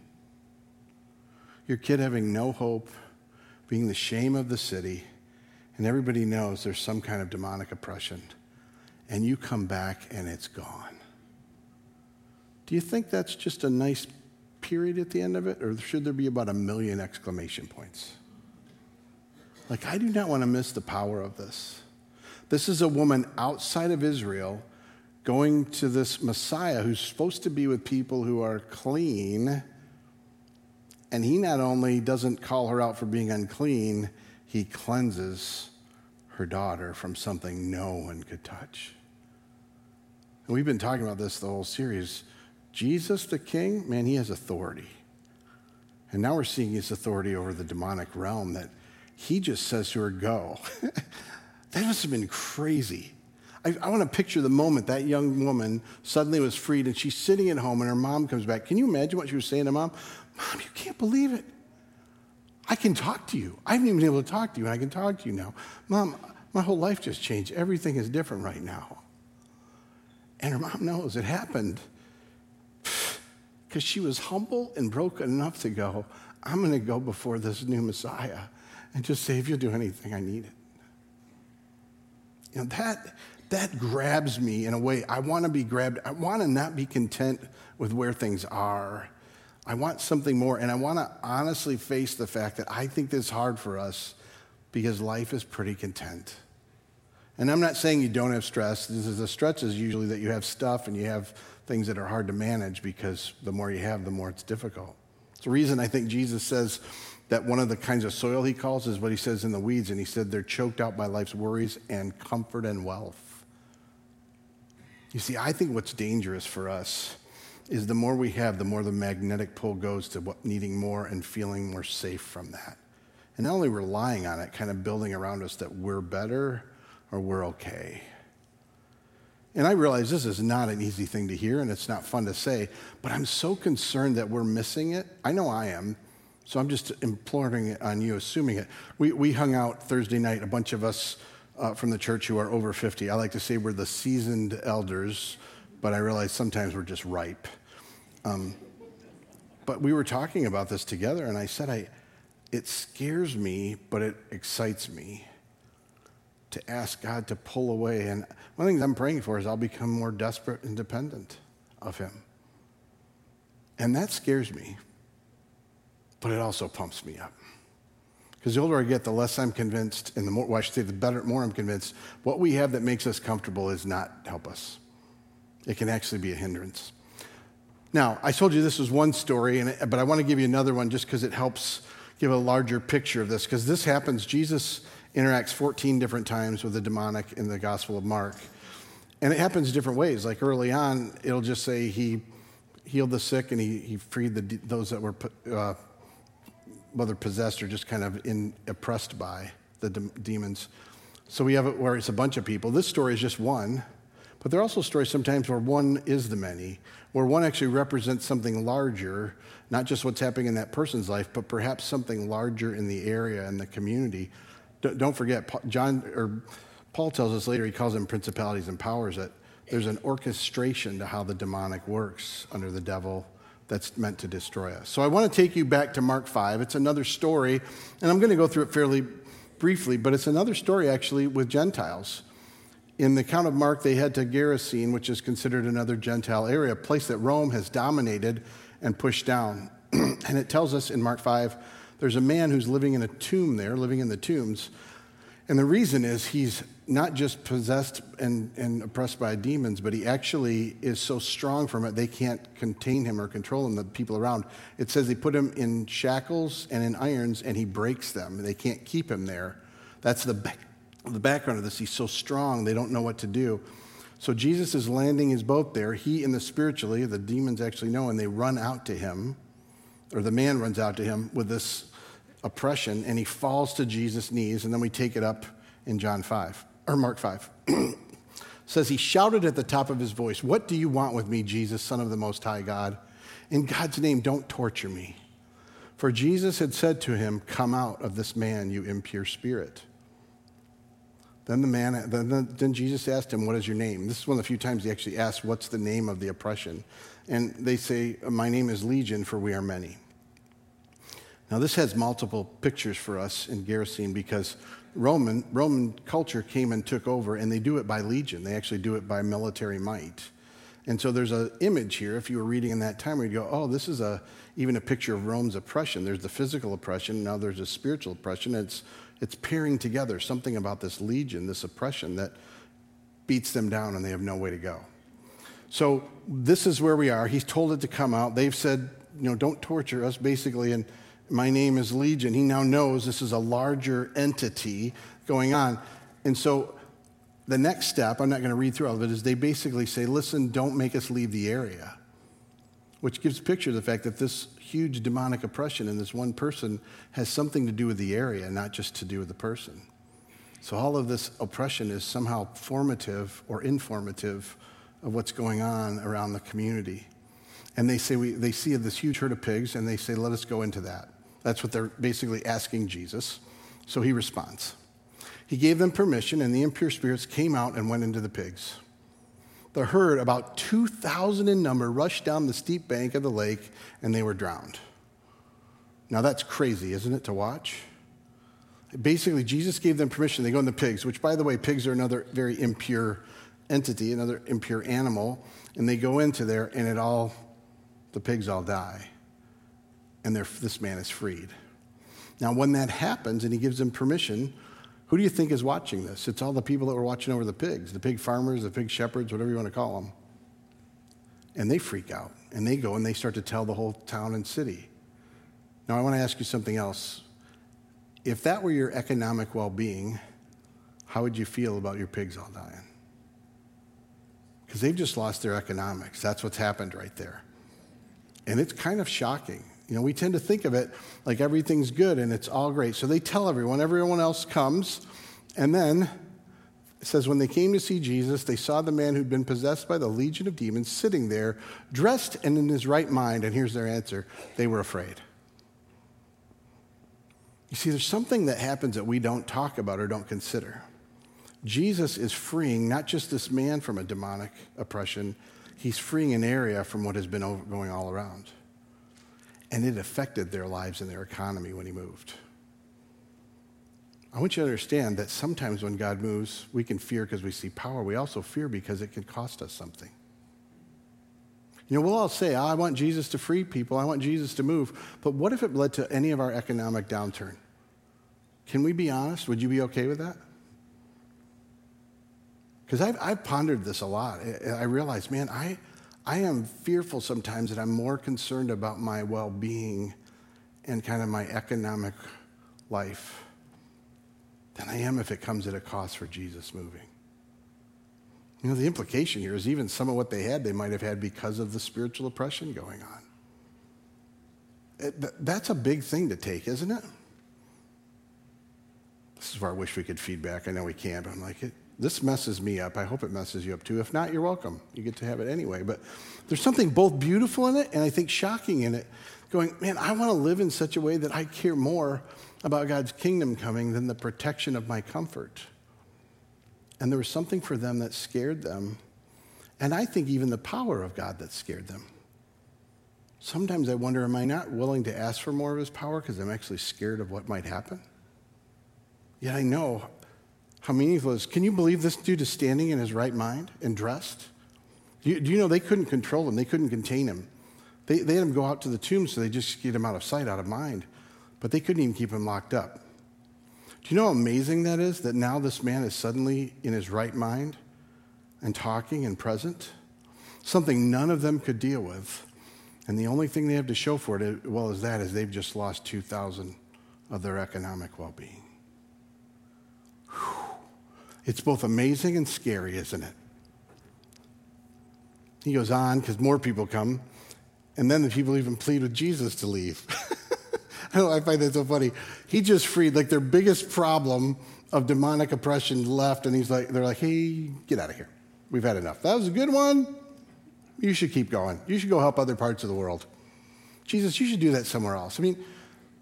your kid having no hope, being the shame of the city, and everybody knows there's some kind of demonic oppression, and you come back and it's gone? Do you think that's just a nice period at the end of it, or should there be about a million exclamation points? Like, I do not want to miss the power of this. This is a woman outside of Israel going to this Messiah who's supposed to be with people who are clean, and he not only doesn't call her out for being unclean, he cleanses her daughter from something no one could touch. And we've been talking about this the whole series. Jesus the King, man, he has authority. And now we're seeing his authority over the demonic realm that he just says to her, go. That must have been crazy. I, I want to picture the moment that young woman suddenly was freed and she's sitting at home and her mom comes back. Can you imagine what she was saying to mom? Mom, you can't believe it. I can talk to you. I haven't even been able to talk to you, and I can talk to you now. Mom, my whole life just changed. Everything is different right now. And her mom knows it happened because she was humble and broken enough to go, I'm going to go before this new Messiah and just say, if you'll do anything, I need it. You know, that, that grabs me in a way. I want to be grabbed. I want to not be content with where things are. I want something more, and I want to honestly face the fact that I think this is hard for us because life is pretty content. And I'm not saying you don't have stress. This is the stretch is usually that you have stuff and you have things that are hard to manage because the more you have, the more it's difficult. It's the reason I think Jesus says that one of the kinds of soil he calls is what he says in the weeds, and he said they're choked out by life's worries and comfort and wealth. You see, I think what's dangerous for us is the more we have, the more the magnetic pull goes to what, needing more and feeling more safe from that. And not only relying on it, kind of building around us that we're better or we're okay. And I realize this is not an easy thing to hear, and it's not fun to say, but I'm so concerned that we're missing it. I know I am, so I'm just imploring it on you, assuming it. We, we hung out Thursday night, a bunch of us uh, from the church who are over fifty. I like to say we're the seasoned elders, but I realize sometimes we're just ripe. Um, but we were talking about this together, and I said, I, it scares me, but it excites me to ask God to pull away. And one of the things I'm praying for is I'll become more desperate and dependent of him. And that scares me, but it also pumps me up. Because the older I get, the less I'm convinced, and the more, well, I should say the better, more I'm convinced, what we have that makes us comfortable is not help us. It can actually be a hindrance. Now, I told you this was one story, and it, but I want to give you another one just because it helps give a larger picture of this. Because this happens, Jesus interacts fourteen different times with the demonic in the Gospel of Mark. And it happens different ways. Like early on, it'll just say he healed the sick and he, he freed the, those that were uh, whether possessed or just kind of in, oppressed by the de- demons. So we have it where it's a bunch of people. This story is just one. But there are also stories sometimes where one is the many, where one actually represents something larger, not just what's happening in that person's life, but perhaps something larger in the area and the community. Don't forget, John or Paul tells us later, he calls them principalities and powers, that there's an orchestration to how the demonic works under the devil that's meant to destroy us. So I want to take you back to Mark five. It's another story, and I'm going to go through it fairly briefly, but it's another story actually with Gentiles. In the account of Mark, they head to Gerasene, which is considered another Gentile area, a place that Rome has dominated and pushed down. And it tells us in Mark five, there's a man who's living in a tomb there, living in the tombs. And the reason is he's not just possessed and, and oppressed by demons, but he actually is so strong from it, they can't contain him or control him, the people around. It says they put him in shackles and in irons, and he breaks them. They can't keep him there. That's the, back, the background of this. He's so strong, they don't know what to do. So Jesus is landing his boat there. He and the spiritually, the demons actually know, and they run out to him, or the man runs out to him with this oppression, and he falls to Jesus' knees, and then we take it up in John five, or Mark five. It says he shouted at the top of his voice, "What do you want with me, Jesus, Son of the Most High God? In God's name, don't torture me." For Jesus had said to him, "Come out of this man, you impure spirit." Then the man, then, then Jesus asked him, "What is your name?" This is one of the few times he actually asked, "What's the name of the oppression?" And they say, "My name is Legion, for we are many." Now, this has multiple pictures for us in Gerasene because Roman, Roman culture came and took over, and they do it by legion. They actually do it by military might. And so there's an image here, if you were reading in that time, where you go, oh, this is a even a picture of Rome's oppression. There's the physical oppression, now there's a spiritual oppression. It's, it's pairing together something about this legion, this oppression that beats them down and they have no way to go. So this is where we are. He's told it to come out. They've said, you know, don't torture us, basically, and my name is Legion. He now knows this is a larger entity going on. And so the next step, I'm not going to read through all of it, is they basically say, listen, don't make us leave the area, which gives a picture of the fact that this huge demonic oppression in this one person has something to do with the area, not just to do with the person. So all of this oppression is somehow formative or informative of what's going on around the community. And they say, we, they see this huge herd of pigs, and they say, let us go into that. That's what they're basically asking Jesus. So he responds. He gave them permission, and the impure spirits came out and went into the pigs. The herd, about two thousand in number, rushed down the steep bank of the lake, and they were drowned. Now that's crazy, isn't it, to watch? Basically, Jesus gave them permission. They go in the pigs, which, by the way, pigs are another very impure entity, another impure animal, and they go into there, and it all, the pigs all die, and this man is freed. Now, when that happens, and he gives them permission, who do you think is watching this? It's all the people that were watching over the pigs, the pig farmers, the pig shepherds, whatever you want to call them. And they freak out, and they go, and they start to tell the whole town and city. Now, I want to ask you something else. If that were your economic well-being, how would you feel about your pigs all dying? Because they've just lost their economics. That's what's happened right there. And it's kind of shocking. You know, we tend to think of it like everything's good and it's all great. So they tell everyone, everyone else comes, and then it says, when they came to see Jesus, they saw the man who'd been possessed by the legion of demons sitting there, dressed and in his right mind, and here's their answer, they were afraid. You see, there's something that happens that we don't talk about or don't consider. Jesus is freeing not just this man from a demonic oppression, he's freeing an area from what has been going all around. And it affected their lives and their economy when he moved. I want you to understand that sometimes when God moves, we can fear because we see power. We also fear because it can cost us something. You know, we'll all say, oh, I want Jesus to free people. I want Jesus to move. But what if it led to any of our economic downturn? Can we be honest? Would you be okay with that? Because I've, I've pondered this a lot. I realized, man, I... I am fearful sometimes that I'm more concerned about my well-being and kind of my economic life than I am if it comes at a cost for Jesus moving. You know, the implication here is even some of what they had, they might have had because of the spiritual oppression going on. It, that's a big thing to take, isn't it? This is where I wish we could feedback. I know we can't, but I'm like, it, This messes me up. I hope it messes you up too. If not, you're welcome. You get to have it anyway. But there's something both beautiful in it and I think shocking in it. Going, man, I want to live in such a way that I care more about God's kingdom coming than the protection of my comfort. And there was something for them that scared them. And I think even the power of God that scared them. Sometimes I wonder, am I not willing to ask for more of his power because I'm actually scared of what might happen? Yet I know how meaningful it is. Can you believe this dude is standing in his right mind and dressed? Do you, do you know they couldn't control him? They couldn't contain him. They, they had him go out to the tomb so they just get him out of sight, out of mind. But they couldn't even keep him locked up. Do you know how amazing that is, that now this man is suddenly in his right mind and talking and present? Something none of them could deal with. And the only thing they have to show for it, as well as that, is they've just lost two thousand of their economic well-being. Whew. It's both amazing and scary, isn't it? He goes on, because more people come, and then the people even plead with Jesus to leave. I know, I find that so funny. He just freed, like, their biggest problem of demonic oppression left, and he's like, they're like, hey, get out of here. We've had enough. That was a good one. You should keep going. You should go help other parts of the world. Jesus, you should do that somewhere else. I mean,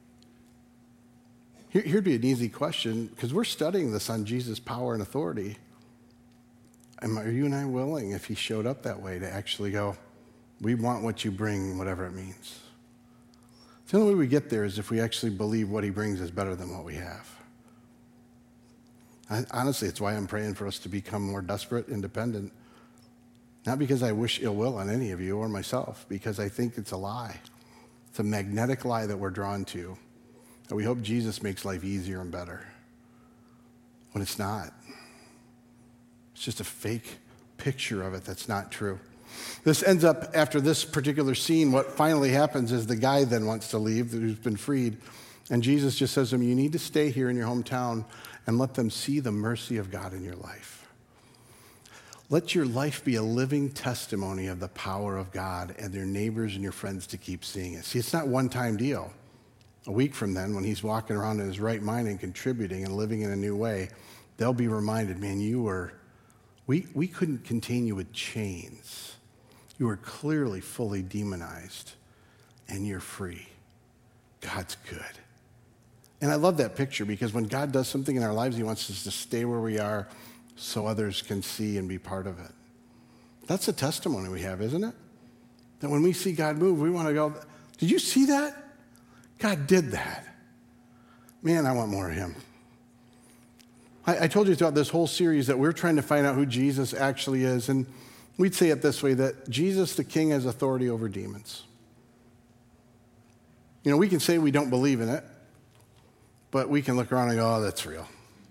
here, here'd be an easy question, because we're studying this on Jesus' power and authority. Am, are you and I willing, if he showed up that way, to actually go, we want what you bring, whatever it means? The only way we get there is if we actually believe what he brings is better than what we have. I, honestly, it's why I'm praying for us to become more desperate, independent. Not because I wish ill will on any of you or myself, because I think it's a lie. It's a magnetic lie that we're drawn to, that we hope Jesus makes life easier and better. When it's not. It's just a fake picture of it that's not true. This ends up, after this particular scene, what finally happens is the guy then wants to leave, who's been freed. And Jesus just says to him, you need to stay here in your hometown and let them see the mercy of God in your life. Let your life be a living testimony of the power of God and your neighbors and your friends to keep seeing it. See, it's not a one-time deal. A week from then, when he's walking around in his right mind and contributing and living in a new way, they'll be reminded, man, you were, we, we couldn't contain you with chains. You are clearly fully demonized, and you're free. God's good. And I love that picture, because when God does something in our lives, he wants us to stay where we are so others can see and be part of it. That's a testimony we have, isn't it? That when we see God move, we want to go, did you see that? God did that. Man, I want more of him. I, I told you throughout this whole series that we're trying to find out who Jesus actually is, and we'd say it this way, that Jesus the King has authority over demons. You know, we can say we don't believe in it, but we can look around and go, oh, that's real.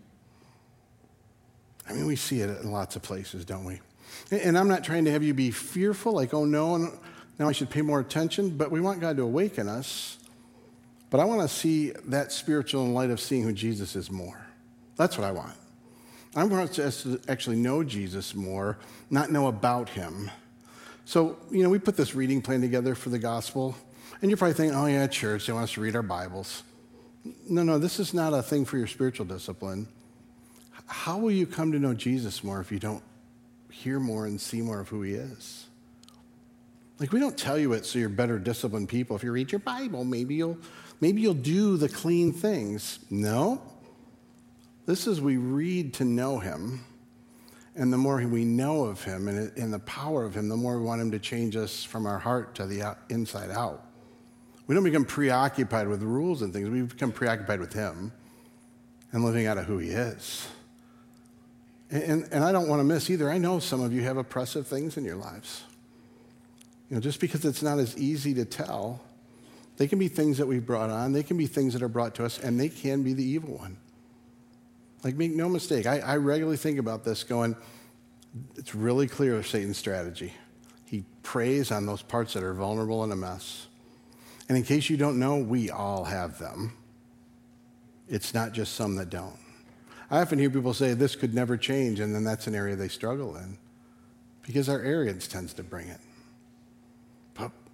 I mean, we see it in lots of places, don't we? And I'm not trying to have you be fearful, like, oh, no, now I should pay more attention, but we want God to awaken us. But I want to see that spiritual in light of seeing who Jesus is more. That's what I want. I want us to actually know Jesus more, not know about him. So, you know, we put this reading plan together for the gospel, and you're probably thinking, oh, yeah, church, they want us to read our Bibles. No, no, this is not a thing for your spiritual discipline. How will you come to know Jesus more if you don't hear more and see more of who he is? Like, we don't tell you it so you're better disciplined people. If you read your Bible, maybe you'll, maybe you'll do the clean things. No. This is we read to know him, and the more we know of him and, and the power of him, the more we want him to change us from our heart to the out, inside out. We don't become preoccupied with rules and things. We become preoccupied with him and living out of who he is. And, and, and I don't want to miss either. I know some of you have oppressive things in your lives. You know, just because it's not as easy to tell, they can be things that we've brought on. They can be things that are brought to us, and they can be the evil one. Like, make no mistake, I, I regularly think about this going, it's really clear of Satan's strategy. He preys on those parts that are vulnerable and a mess. And in case you don't know, we all have them. It's not just some that don't. I often hear people say, this could never change, and then that's an area they struggle in, because our arrogance tends to bring it. But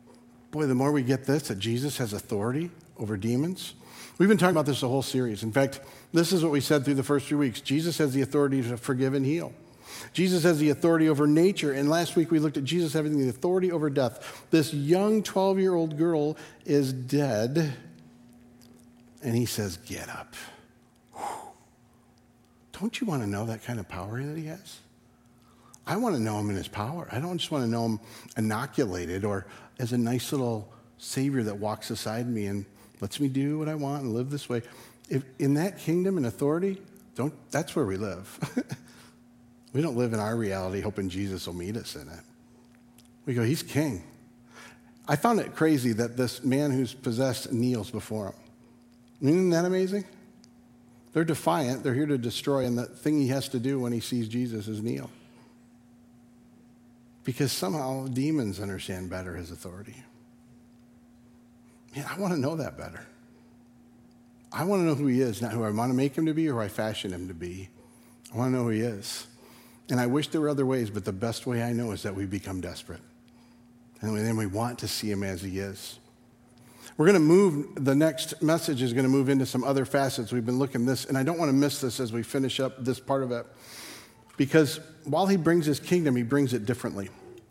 Boy, the more we get this, that Jesus has authority over demons. We've been talking about this the whole series. In fact, this is what we said through the first three weeks. Jesus has the authority to forgive and heal. Jesus has the authority over nature. And last week we looked at Jesus having the authority over death. This young twelve-year-old girl is dead. And he says, get up. Whew. Don't you want to know that kind of power that he has? I want to know him in his power. I don't just want to know him inoculated or as a nice little savior that walks beside me and lets me do what I want and live this way. If in that kingdom and authority, don't, that's where we live. We don't live in our reality hoping Jesus will meet us in it. We go, he's king. I found it crazy that this man who's possessed kneels before him. Isn't that amazing? They're defiant. They're here to destroy, and the thing he has to do when he sees Jesus is kneel. Because somehow demons understand better his authority. Man, I want to know that better. I want to know who he is, not who I want to make him to be or who I fashion him to be. I want to know who he is. And I wish there were other ways, but the best way I know is that we become desperate. And then we want to see him as he is. We're going to move, the next message is going to move into some other facets. We've been looking at this, and I don't want to miss this as we finish up this part of it. Because while he brings his kingdom, he brings it differently.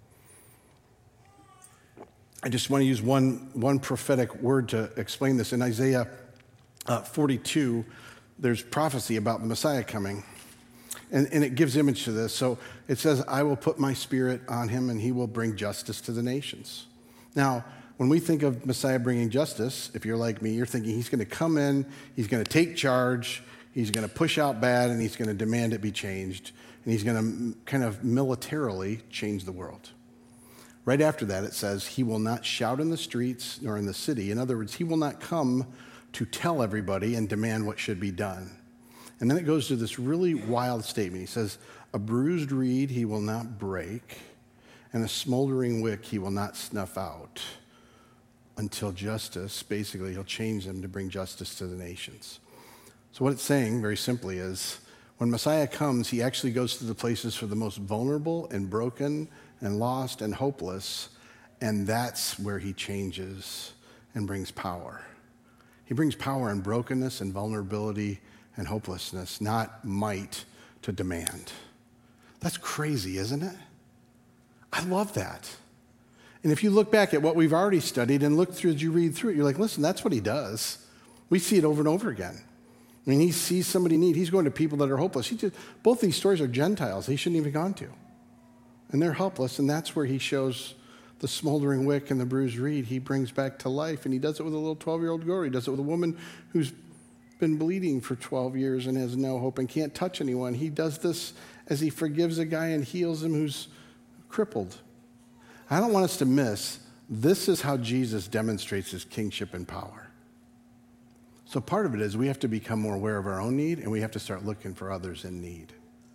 I just want to use one, one prophetic word to explain this. In Isaiah uh, forty-two, there's prophecy about the Messiah coming. And, and it gives image to this. So it says, I will put my spirit on him and he will bring justice to the nations. Now, when we think of Messiah bringing justice, if you're like me, you're thinking he's going to come in, he's going to take charge, he's going to push out bad, and he's going to demand it be changed. And he's going to kind of militarily change the world. Right after that, it says, he will not shout in the streets nor in the city. In other words, he will not come to tell everybody and demand what should be done. And then it goes to this really wild statement. He says, a bruised reed he will not break, and a smoldering wick he will not snuff out until justice, basically, he'll change them to bring justice to the nations. So what it's saying, very simply, is when Messiah comes, he actually goes to the places for the most vulnerable and broken and lost and hopeless, and that's where he changes and brings power. He brings power in brokenness and vulnerability and hopelessness, not might to demand. That's crazy, isn't it? I love that. And if you look back at what we've already studied and look through as you read through it, you're like, listen, that's what he does. We see it over and over again. I mean, he sees somebody in need. He's going to people that are hopeless. He just, both these stories are Gentiles he shouldn't even have gone to. And they're helpless, and that's where he shows the smoldering wick and the bruised reed. He brings back to life, and he does it with a little twelve-year-old girl. He does it with a woman who's been bleeding for twelve years and has no hope and can't touch anyone. He does this as he forgives a guy and heals him who's crippled. I don't want us to miss, this is how Jesus demonstrates his kingship and power. So part of it is we have to become more aware of our own need, and we have to start looking for others in need.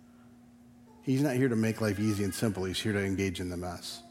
He's not here to make life easy and simple. He's here to engage in the mess.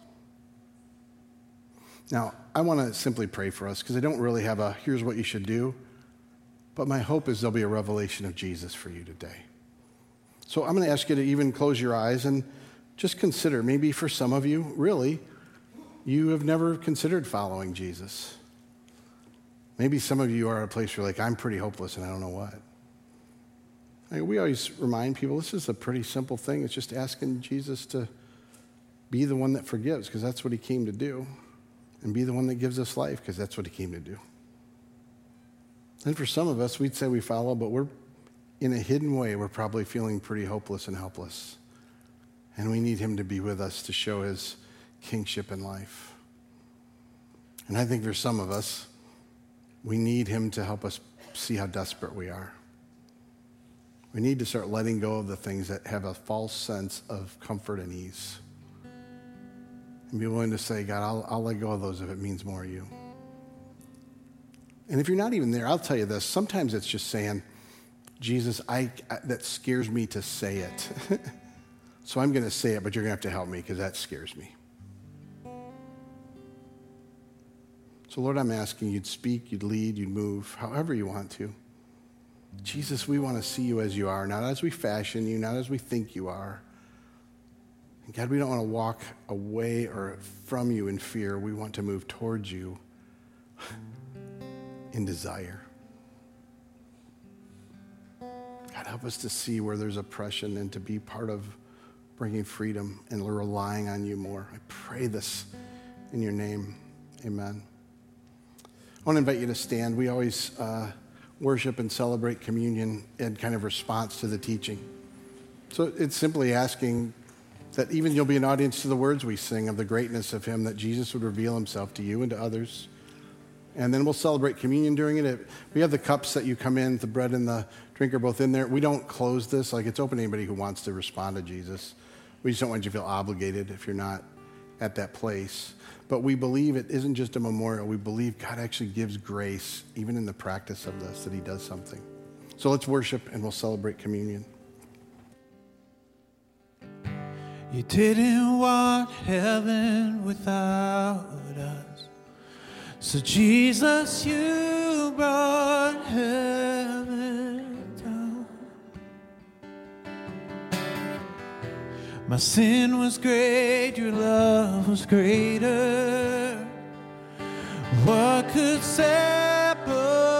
Now, I want to simply pray for us because I don't really have a, here's what you should do. But my hope is there'll be a revelation of Jesus for you today. So I'm going to ask you to even close your eyes and just consider, maybe for some of you, really, you have never considered following Jesus. Maybe some of you are at a place where you're like, I'm pretty hopeless and I don't know what. I mean, we always remind people this is a pretty simple thing. It's just asking Jesus to be the one that forgives, because that's what he came to do, and be the one that gives us life, because that's what he came to do. And for some of us, we'd say we follow, but we're, in a hidden way, we're probably feeling pretty hopeless and helpless. And we need him to be with us to show his kingship in life. And I think for some of us, we need him to help us see how desperate we are. We need to start letting go of the things that have a false sense of comfort and ease. And be willing to say, God, I'll, I'll let go of those if it means more of you. And if you're not even there, I'll tell you this. Sometimes it's just saying, Jesus, I, I that scares me to say it. So I'm going to say it, but you're going to have to help me because that scares me. So Lord, I'm asking you'd speak, you'd lead, you'd move, however you want to. Jesus, we want to see you as you are, not as we fashion you, not as we think you are. God, we don't want to walk away or from you in fear. We want to move towards you in desire. God, help us to see where there's oppression and to be part of bringing freedom and relying on you more. I pray this in your name. Amen. I want to invite you to stand. We always uh, worship and celebrate communion in kind of response to the teaching. So it's simply asking that even you'll be an audience to the words we sing of the greatness of him, that Jesus would reveal himself to you and to others. And then we'll celebrate communion during it. We have the cups that you come in, the bread and the drink are both in there. We don't close this. Like, it's open to anybody who wants to respond to Jesus. We just don't want you to feel obligated if you're not at that place. But we believe it isn't just a memorial. We believe God actually gives grace, even in the practice of this, that he does something. So let's worship and we'll celebrate communion. You didn't want heaven without us. So Jesus, you brought heaven down. My sin was great, your love was greater. What could separate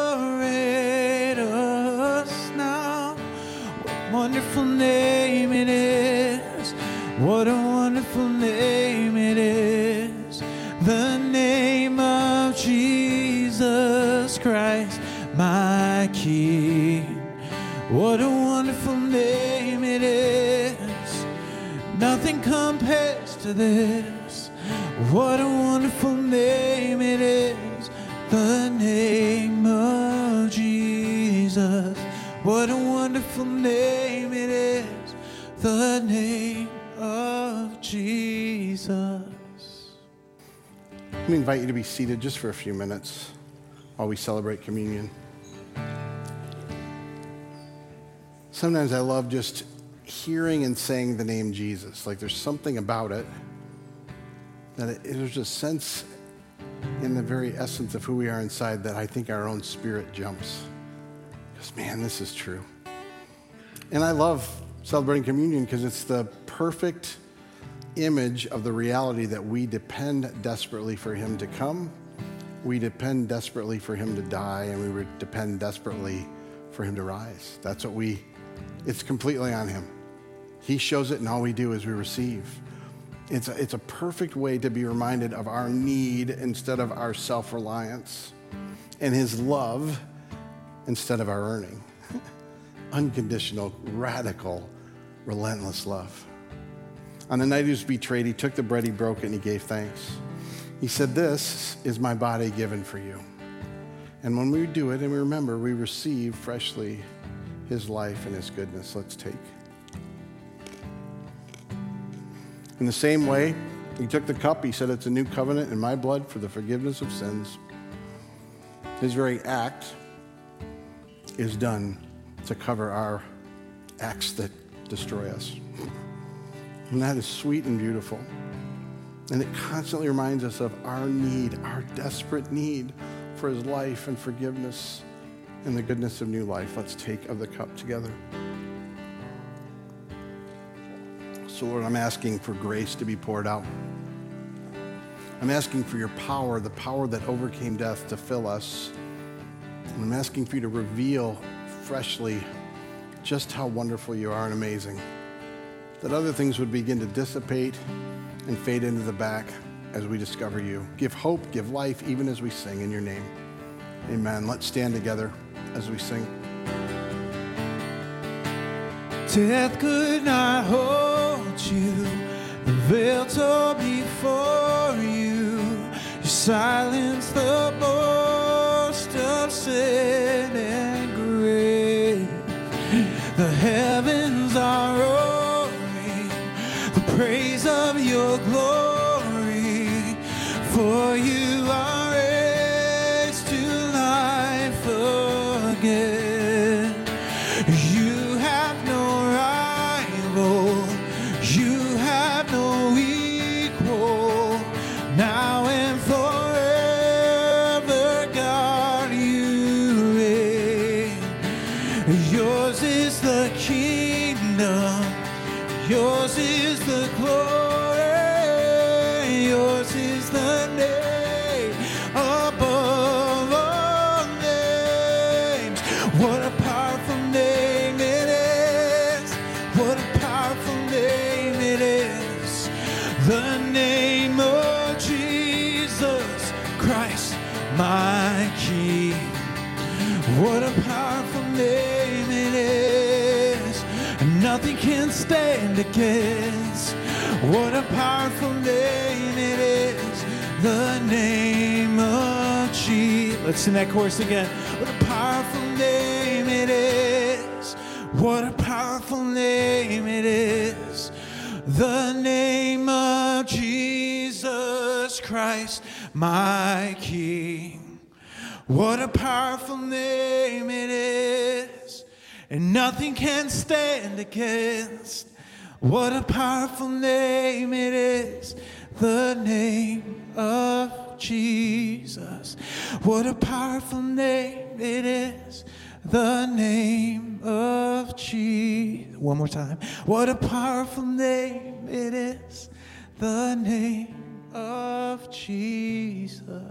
us now? What wonderful name it is. What a wonderful name it is. The name of Jesus Christ, my King. What a wonderful name it is. Nothing compares to this. What a wonderful name it is. The name of Jesus. What a wonderful name it is. The name of Jesus. Let me invite you to be seated just for a few minutes while we celebrate communion. Sometimes I love just hearing and saying the name Jesus. Like, there's something about it that it, there's a sense in the very essence of who we are inside that I think our own spirit jumps. Because, man, this is true. And I love celebrating communion because it's the perfect image of the reality that we depend desperately for him to come. We depend desperately for him to die, and we would depend desperately for him to rise. That's what we, it's completely on him. He shows it, and all we do is we receive. It's a, it's a perfect way to be reminded of our need instead of our self-reliance, and his love instead of our earning. Unconditional, radical, relentless love. On the night he was betrayed, he took the bread, he broke it, and he gave thanks. He said, "This is my body given for you." And when we do it and we remember, we receive freshly his life and his goodness. Let's take. In the same way, he took the cup. He said, "It's a new covenant in my blood for the forgiveness of sins." His very act is done to cover our acts that destroy us. And that is sweet and beautiful. And it constantly reminds us of our need, our desperate need for his life and forgiveness and the goodness of new life. Let's take of the cup together. So, Lord, I'm asking for grace to be poured out. I'm asking for your power, the power that overcame death, to fill us. And I'm asking for you to reveal freshly just how wonderful you are and amazing. That other things would begin to dissipate and fade into the back as we discover you. Give hope, give life, even as we sing in your name. Amen. Let's stand together as we sing. Death could not hold you. The veil tore before you. You silenced the boast of sin and grave. The heavens are roaring the praise of your glory. For you are raised to life again. You have no rival. You have no equal. Now and forever, God, you reign. Yours is the kingdom. Yours is the glory, yours is the name above all names. What a powerful name it is. What a powerful name it is. The name of Jesus Christ, my King. What a powerful name it is. Nothing can stand against. What a powerful name it is. The name of Jesus. Let's sing that chorus again. What a powerful name it is. What a powerful name it is. The name of Jesus Christ, my King. What a powerful name it is. And nothing can stand against. What a powerful name it is. The name of Jesus. What a powerful name it is. The name of Jesus. One more time. What a powerful name it is. The name of Jesus.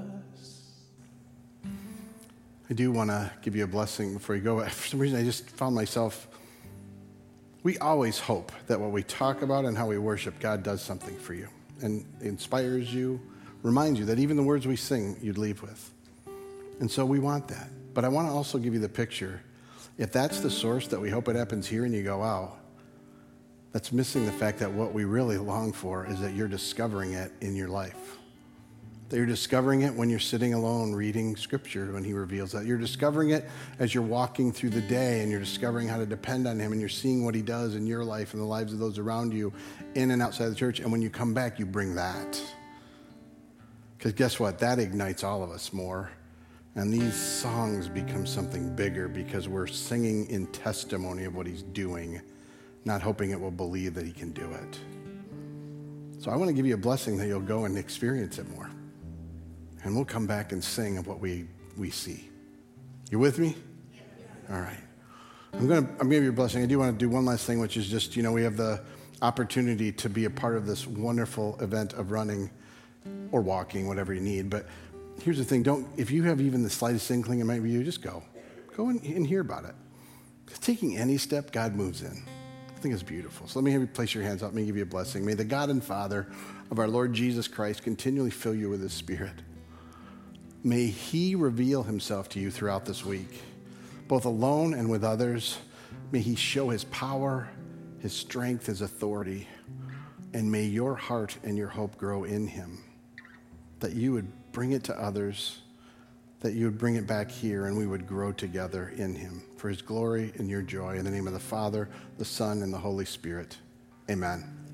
I do want to give you a blessing before you go. For some reason, I just found myself, we always hope that what we talk about and how we worship, God does something for you and inspires you, reminds you that even the words we sing, you'd leave with. And so we want that. But I want to also give you the picture. If that's the source that we hope it happens here and you go, wow, that's missing the fact that what we really long for is that you're discovering it in your life. That you're discovering it when you're sitting alone reading Scripture when He reveals that. You're discovering it as you're walking through the day and you're discovering how to depend on Him and you're seeing what He does in your life and the lives of those around you in and outside the church. And when you come back, you bring that. Because guess what? That ignites all of us more. And these songs become something bigger because we're singing in testimony of what He's doing, not hoping it will believe that He can do it. So I want to give you a blessing that you'll go and experience it more. And we'll come back and sing of what we, we see. You with me? All right. I'm going to I'm going to give you a blessing. I do want to do one last thing, which is just, you know, we have the opportunity to be a part of this wonderful event of running or walking, whatever you need. But here's the thing. Don't, if you have even the slightest inkling it might be you, just go. Go and, and hear about it. Because taking any step, God moves in. I think it's beautiful. So let me have you place your hands up. Let me give you a blessing. May the God and Father of our Lord Jesus Christ continually fill you with His Spirit. May He reveal Himself to you throughout this week, both alone and with others. May He show His power, His strength, His authority, and may your heart and your hope grow in Him, that you would bring it to others, that you would bring it back here, and we would grow together in Him for His glory and your joy. In the name of the Father, the Son, and the Holy Spirit, amen.